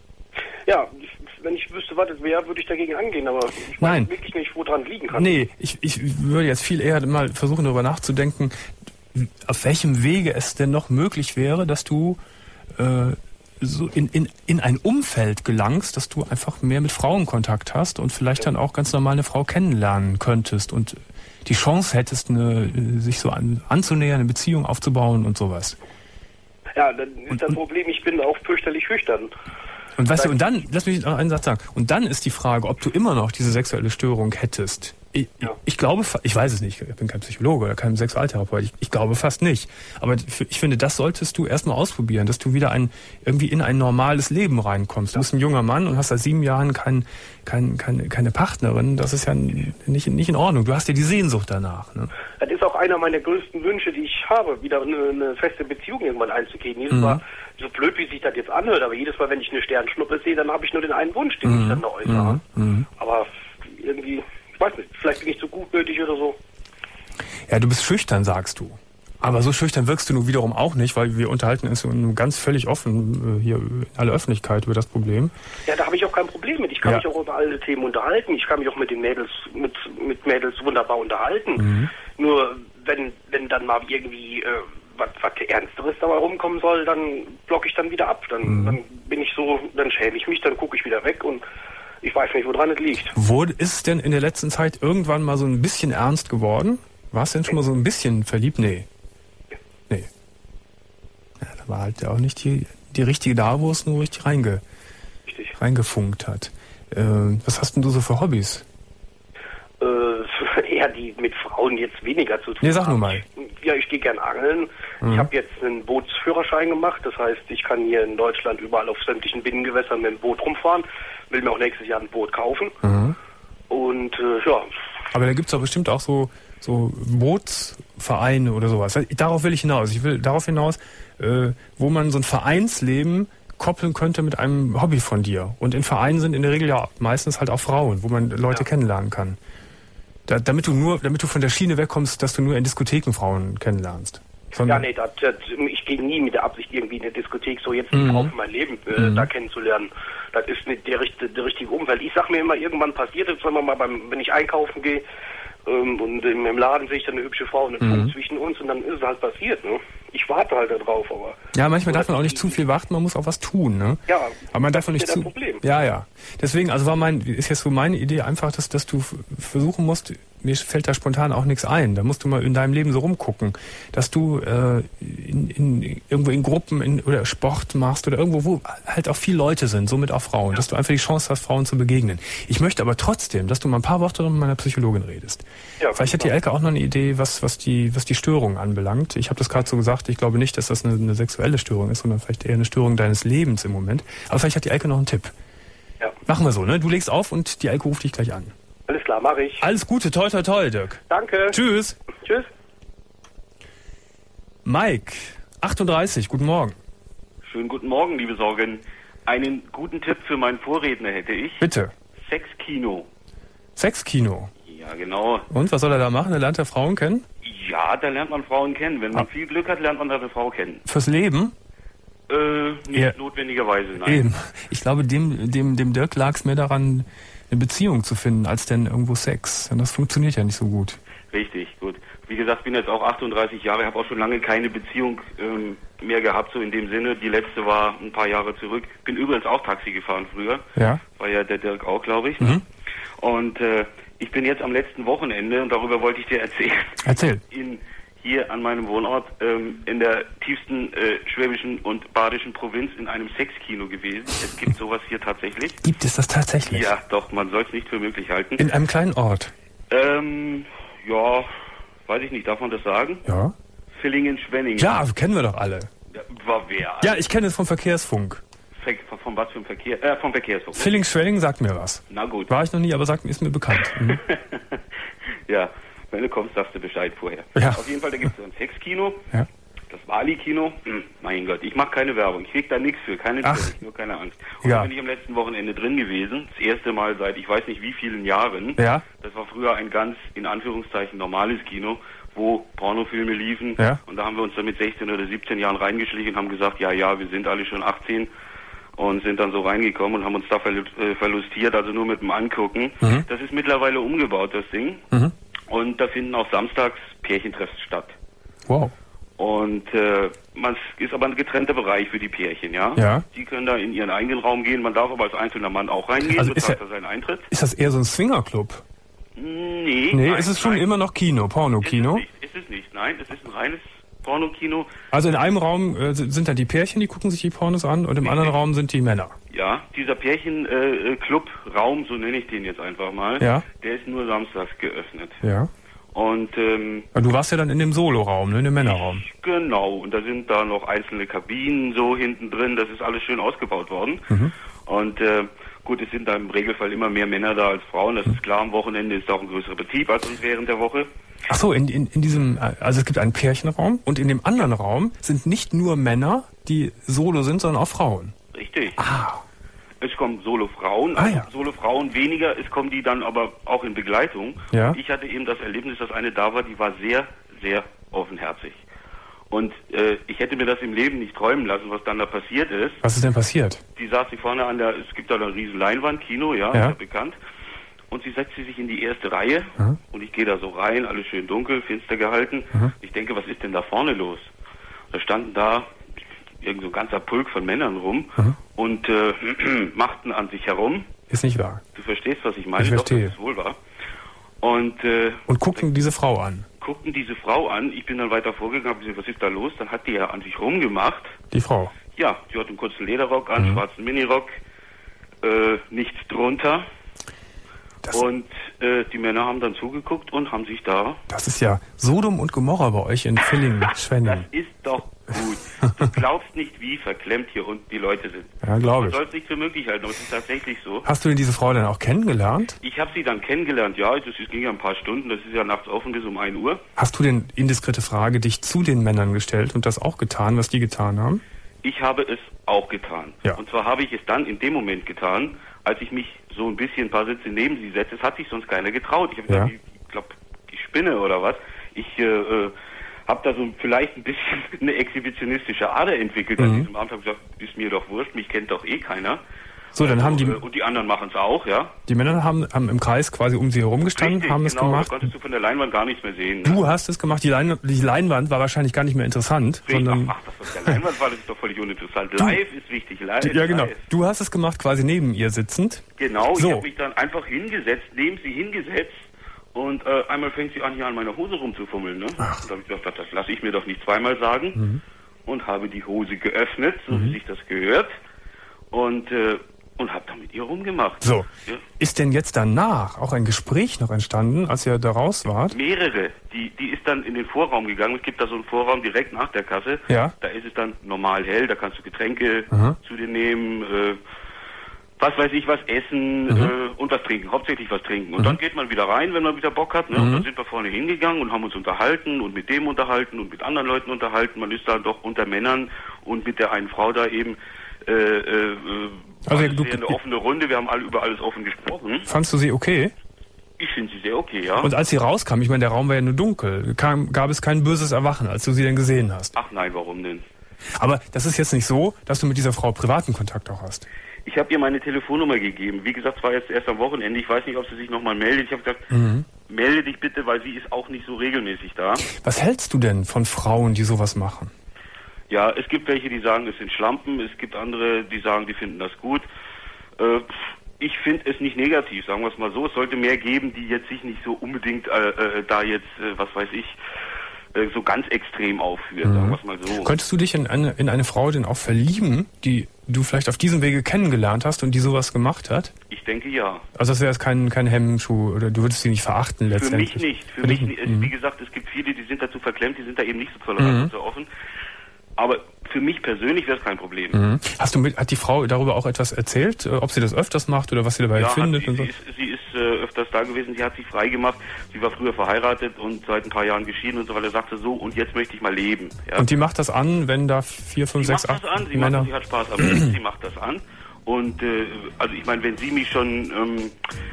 Ja, wenn ich wüsste, was es wäre, würde ich dagegen angehen, aber ich Nein. weiß wirklich nicht, woran liegen kann. Nee, ich, ich würde jetzt viel eher mal versuchen, darüber nachzudenken, auf welchem Wege es denn noch möglich wäre, dass du äh, so in, in, in ein Umfeld gelangst, dass du einfach mehr mit Frauen Kontakt hast und vielleicht dann auch ganz normal eine Frau kennenlernen könntest und die Chance hättest, eine, sich so an, anzunähern, eine Beziehung aufzubauen und sowas. Ja, dann ist und, das Problem, ich bin auch fürchterlich schüchtern. Und weißt du, und dann, lass mich noch einen Satz sagen, und dann ist die Frage, ob du immer noch diese sexuelle Störung hättest. Ich, ja. ich glaube, ich weiß es nicht, ich bin kein Psychologe oder kein Sexualtherapeut, ich, ich glaube fast nicht. Aber ich finde, das solltest du erstmal ausprobieren, dass du wieder ein, irgendwie in ein normales Leben reinkommst. Du bist ein junger Mann und hast seit sieben Jahren kein, kein, keine, keine Partnerin, das ist ja nicht, nicht in Ordnung. Du hast ja die Sehnsucht danach. Ne? Das ist auch einer meiner größten Wünsche, die ich habe, wieder eine, eine feste Beziehung irgendwann einzugehen. Jedes mhm. Mal, so blöd wie sich das jetzt anhört, aber jedes Mal, wenn ich eine Sternschnuppe sehe, dann habe ich nur den einen Wunsch, den mhm. ich dann noch äußere. Mhm. Aber irgendwie, ich weiß nicht, vielleicht bin ich zu gutmütig oder so. Ja, du bist schüchtern, sagst du. Aber so schüchtern wirkst du nun wiederum auch nicht, weil wir unterhalten uns ganz völlig offen äh, hier in aller Öffentlichkeit über das Problem. Ja, da habe ich auch kein Problem mit. Ich kann ja. mich auch über alle Themen unterhalten. Ich kann mich auch mit den Mädels, mit, mit Mädels wunderbar unterhalten. Mhm. Nur wenn, wenn dann mal irgendwie äh, was, was Ernsteres dabei rumkommen soll, dann blocke ich dann wieder ab. Dann, mhm. dann bin ich so, dann schäme ich mich, dann gucke ich wieder weg und ich weiß nicht, woran es liegt. Wurde, ist es denn in der letzten Zeit irgendwann mal so ein bisschen ernst geworden? Warst du denn schon mal so ein bisschen verliebt? Nee. Nee. Ja, da war halt auch nicht die, die richtige da, wo es nur richtig, reinge, richtig. reingefunkt hat. Äh, was hast denn du so für Hobbys? Äh, eher die mit Frauen jetzt weniger zu tun haben. Nee, sag nur mal. Ja, ich gehe gern angeln. Mhm. Ich habe jetzt einen Bootsführerschein gemacht. Das heißt, ich kann hier in Deutschland überall auf sämtlichen Binnengewässern mit dem Boot rumfahren. Will mir auch nächstes Jahr ein Boot kaufen. Mhm. Und äh, ja. Aber da gibt's doch bestimmt auch so, so Bootsvereine oder sowas. Darauf will ich hinaus. Ich will darauf hinaus, äh, wo man so ein Vereinsleben koppeln könnte mit einem Hobby von dir. Und in Vereinen sind in der Regel ja meistens halt auch Frauen, wo man Leute ja. kennenlernen kann. Da, damit du nur, damit du von der Schiene wegkommst, dass du nur in Diskotheken Frauen kennenlernst. Ja, nee, das, das, ich gehe nie mit der Absicht, irgendwie in der Diskothek so jetzt mhm. auf mein Leben äh, mhm. da kennenzulernen. Das ist nicht der, der richtige Umfeld. Ich sag mir immer, irgendwann passiert es, wenn man mal beim, wenn ich einkaufen gehe ähm, und im, im Laden sehe ich dann eine hübsche Frau und einen mhm. zwischen uns und dann ist es halt passiert. Ne? Ich warte halt da drauf, aber... Ja, manchmal darf man auch nicht zu viel warten, man muss auch was tun, ne? Ja, aber man darf auch nicht das ist zu... das Problem. Ja, ja. Deswegen, also war mein, ist jetzt so meine Idee einfach, dass, dass du versuchen musst, mir fällt da spontan auch nichts ein, da musst du mal in deinem Leben so rumgucken, dass du äh, in, in, irgendwo in Gruppen in, oder Sport machst oder irgendwo, wo halt auch viele Leute sind, somit auch Frauen, ja. dass du einfach die Chance hast, Frauen zu begegnen. Ich möchte aber trotzdem, dass du mal ein paar Worte mit meiner Psychologin redest. Ja, vielleicht hat die Elke auch noch eine Idee, was, was die, was die Störung anbelangt. Ich habe das gerade so gesagt, ich glaube nicht, dass das eine, eine sexuelle Störung ist, sondern vielleicht eher eine Störung deines Lebens im Moment. Aber vielleicht hat die Elke noch einen Tipp. Ja. Machen wir so, ne? Du legst auf und die Elke ruft dich gleich an. Alles klar, mache ich. Alles Gute, toi toi toi, Dirk. Danke. Tschüss. Tschüss. Mike, achtunddreißig, guten Morgen. Schönen guten Morgen, liebe Sorgen. Einen guten Tipp für meinen Vorredner hätte ich. Bitte. Sexkino. Sexkino? Ja, genau. Und, was soll er da machen? Er lernt er Frauen kennen? Ja, da lernt man Frauen kennen. Wenn man ah. viel Glück hat, lernt man da eine Frau kennen. Fürs Leben? Äh, nicht ja. notwendigerweise, nein. Eben. Ich glaube, dem, dem, dem Dirk lag es mehr daran, eine Beziehung zu finden, als denn irgendwo Sex. Und das funktioniert ja nicht so gut. Richtig, gut. Wie gesagt, bin jetzt auch achtunddreißig Jahre, habe auch schon lange keine Beziehung ähm, mehr gehabt, so in dem Sinne. Die letzte war ein paar Jahre zurück. Bin übrigens auch Taxi gefahren früher. Ja. War ja der Dirk auch, glaube ich. Mhm. Und äh, ich bin jetzt am letzten Wochenende, und darüber wollte ich dir erzählen. Erzähl. In, hier an meinem Wohnort, ähm, in der tiefsten äh, schwäbischen und badischen Provinz in einem Sexkino gewesen. Es gibt sowas hier tatsächlich. Gibt es das tatsächlich? Ja, doch, man soll es nicht für möglich halten. In einem kleinen Ort? Ähm, ja, weiß ich nicht, darf man das sagen? Ja. Villingen-Schwenningen. Ja, kennen wir doch alle. Ja, war wer? Ja, ich kenne es vom Verkehrsfunk. Ver von was für ein Verkehr? Äh, vom Verkehrsfunk. Villingen-Schwenningen sagt mir was. Na gut. War ich noch nie, aber sagt, ist mir bekannt. Mhm. Ja. Wenn du kommst, sagst du Bescheid vorher. Ja. Auf jeden Fall, da gibt es so ein Sexkino, ja. das Wali-Kino. Hm, mein Gott, ich mache keine Werbung, ich krieg da nichts für, keine Angst, nur keine Angst. Und ja. da bin ich am letzten Wochenende drin gewesen, das erste Mal seit ich weiß nicht wie vielen Jahren. Ja. Das war früher ein ganz, in Anführungszeichen, normales Kino, wo Pornofilme liefen. Ja. Und da haben wir uns dann mit sechzehn oder siebzehn Jahren reingeschlichen und haben gesagt, ja, ja, wir sind alle schon achtzehn. Und sind dann so reingekommen und haben uns da verlustiert, also nur mit dem Angucken. Mhm. Das ist mittlerweile umgebaut, das Ding. Mhm. Und da finden auch samstags Pärchentreffs statt. Wow. Und äh, man ist aber ein getrennter Bereich für die Pärchen, ja? Ja. Die können da in ihren eigenen Raum gehen. Man darf aber als einzelner Mann auch reingehen, also bezahlt ja, er seinen Eintritt. Ist das eher so ein Swingerclub? Nee. Nee, nein, ist es schon nein. immer noch Kino, Porno-Kino? Ist es nicht, ist es nicht. Nein, es ist ein reines Porno-Kino. Also in einem Raum äh, sind da die Pärchen, die gucken sich die Pornos an, und im Richtig. anderen Raum sind die Männer. Ja, dieser Pärchen-Club-Raum, äh, so nenne ich den jetzt einfach mal, ja. der ist nur samstags geöffnet. Ja. Und ähm, du warst ja dann in dem Solo-Raum, ne, in dem Männerraum. Ich, genau, und da sind da noch einzelne Kabinen so hinten drin, das ist alles schön ausgebaut worden. Mhm. Und äh, gut, es sind da im Regelfall immer mehr Männer da als Frauen, das mhm. ist klar, am Wochenende ist auch ein größerer Betrieb als uns während der Woche. Ach so, in, in, in diesem, also es gibt einen Pärchenraum, und in dem anderen Raum sind nicht nur Männer, die solo sind, sondern auch Frauen. Richtig. Ah. Es kommen Solo-Frauen, ah, also ja. Solo-Frauen weniger, es kommen die dann aber auch in Begleitung. Ja. Ich hatte eben das Erlebnis, dass eine da war, die war sehr, sehr offenherzig. Und äh, ich hätte mir das im Leben nicht träumen lassen, was dann da passiert ist. Was ist denn passiert? Die saß sich vorne an der, es gibt da eine riesen Leinwand, Kino, ja, ja. ist ja bekannt. Und sie setzte sich in die erste Reihe, mhm. und ich gehe da so rein, alles schön dunkel, finster gehalten. Mhm. Ich denke, was ist denn da vorne los? Da standen da irgend so ein ganzer Pulk von Männern rum mhm. und äh, machten an sich herum. Ist nicht wahr. Du verstehst, was ich meine? Ich verstehe. Doch, das ist wohl wahr. Und, äh, und guckten diese Frau an. Guckten diese Frau an. Ich bin dann weiter vorgegangen, hab gesagt, was ist da los? Dann hat die ja an sich rumgemacht. Die Frau? Ja, die hat einen kurzen Lederrock an, mhm. schwarzen Minirock, äh, nichts drunter. Das und äh, die Männer haben dann zugeguckt und haben sich da... Das ist ja Sodom und Gomorra bei euch in Villingen-Schwenningen. Das ist doch gut. Du glaubst nicht, wie verklemmt hier unten die Leute sind. Ja, glaube ich. Man soll es nicht für möglich halten, aber es ist tatsächlich so. Hast du denn diese Frau dann auch kennengelernt? Ich habe sie dann kennengelernt, ja. Das ging ja ein paar Stunden. Das ist ja nachts offen bis um ein Uhr. Hast du denn, indiskrete Frage, dich zu den Männern gestellt und das auch getan, was die getan haben? Ich habe es auch getan. Ja. Und zwar habe ich es dann in dem Moment getan, als ich mich so ein bisschen ein paar Sitze neben sie setze. Es hat sich sonst keiner getraut. Ich habe ja. gedacht, ich glaube, ich spinne oder was. Ich äh, äh, habe da so vielleicht ein bisschen eine exhibitionistische Ader entwickelt. Mhm. An diesem Abend habe ich gesagt, ist mir doch wurscht, mich kennt doch eh keiner. So, dann also, haben die... Äh, und die anderen machen es auch, ja. Die Männer haben, haben im Kreis quasi um sie herum gestanden, Richtig, haben genau, es gemacht. Da konntest du von der Leinwand gar nichts mehr sehen. Ne? Du hast es gemacht. Die, Lein, die Leinwand war wahrscheinlich gar nicht mehr interessant. Richtig, sondern ach, ach, das von der Leinwand war, das ist doch völlig uninteressant. Du, live ist wichtig, live Ja, genau. live. Du hast es gemacht, quasi neben ihr sitzend. Genau, so. Ich habe mich dann einfach hingesetzt, neben sie hingesetzt und äh, einmal fängt sie an, hier an meiner Hose rumzufummeln. Ne? Und da habe ich gedacht, das lasse ich mir doch nicht zweimal sagen. Mhm. Und habe die Hose geöffnet, so mhm. wie sich das gehört. Und... Äh, Und hab da mit ihr rumgemacht. So. Ja. Ist denn jetzt danach auch ein Gespräch noch entstanden, als ihr da raus wart? Mehrere. Die, die ist dann in den Vorraum gegangen. Es gibt da so einen Vorraum direkt nach der Kasse. Ja. Da ist es dann normal hell. Da kannst du Getränke Aha. zu dir nehmen, äh, was weiß ich, was essen mhm. äh, und was trinken. Hauptsächlich was trinken. Und mhm. dann geht man wieder rein, wenn man wieder Bock hat. Ne? Mhm. Und dann sind wir vorne hingegangen und haben uns unterhalten und mit dem unterhalten und mit anderen Leuten unterhalten. Man ist dann doch unter Männern und mit der einen Frau da eben äh, äh, also das du, ist eine offene Runde, wir haben alle über alles offen gesprochen. Fandst du sie okay? Ich finde sie sehr okay, ja. Und als sie rauskam, ich meine, der Raum war ja nur dunkel, kam, gab es kein böses Erwachen, als du sie denn gesehen hast? Ach nein, warum denn? Aber das ist jetzt nicht so, dass du mit dieser Frau privaten Kontakt auch hast. Ich habe ihr meine Telefonnummer gegeben. Wie gesagt, es war jetzt erst am Wochenende. Ich weiß nicht, ob sie sich nochmal meldet. Ich habe gesagt, mhm. melde dich bitte, weil sie ist auch nicht so regelmäßig da. Was hältst du denn von Frauen, die sowas machen? Ja, es gibt welche, die sagen, es sind Schlampen. Es gibt andere, die sagen, die finden das gut. Äh, ich finde es nicht negativ, sagen wir es mal so. Es sollte mehr geben, die jetzt sich nicht so unbedingt äh, äh, da jetzt, äh, was weiß ich, äh, so ganz extrem aufführen, mhm. sagen wir es mal so. Könntest du dich in eine, in eine Frau denn auch verlieben, die du vielleicht auf diesem Wege kennengelernt hast und die sowas gemacht hat? Ich denke ja. Also das wäre jetzt kein, kein Hemmschuh oder du würdest sie nicht verachten letztendlich? Für mich nicht. Für, Für mich nicht. Mhm. Wie gesagt, es gibt viele, die sind dazu verklemmt, die sind da eben nicht so tolerant mhm. und so offen. Aber für mich persönlich wäre es kein Problem. Mhm. Hast du mit, hat die Frau darüber auch etwas erzählt, ob sie das öfters macht oder was sie dabei ja, findet? Sie, und so? sie ist, sie ist äh, öfters da gewesen, sie hat sich frei gemacht. Sie war früher verheiratet und seit ein paar Jahren geschieden und so weiter. Sagte so, und jetzt möchte ich mal leben. Ja. Und die macht das an, wenn da vier, fünf, sie sechs, macht acht das an. Sie Männer... Macht, sie hat Spaß am Leben, sie macht das an. Und äh, also ich meine, wenn sie mich schon... Ähm,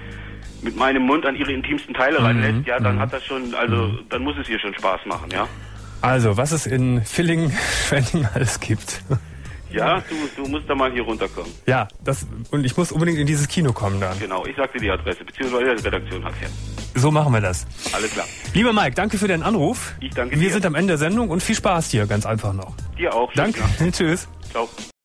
mit meinem Mund an ihre intimsten Teile reinlässt, ja, dann mhm. hat das schon, also mhm. dann muss es ihr schon Spaß machen, ja. Also, was es in Villingen-Schwenningen alles gibt. Ja, du, du musst da mal hier runterkommen. Ja, das, und ich muss unbedingt in dieses Kino kommen dann. Genau, ich sag dir die Adresse, beziehungsweise die Redaktion hat's ja. So machen wir das. Alles klar. Lieber Mike, danke für deinen Anruf. Ich danke wir dir. sind am Ende der Sendung und viel Spaß dir, ganz einfach noch. Dir auch. Danke. Tschüss. Ciao.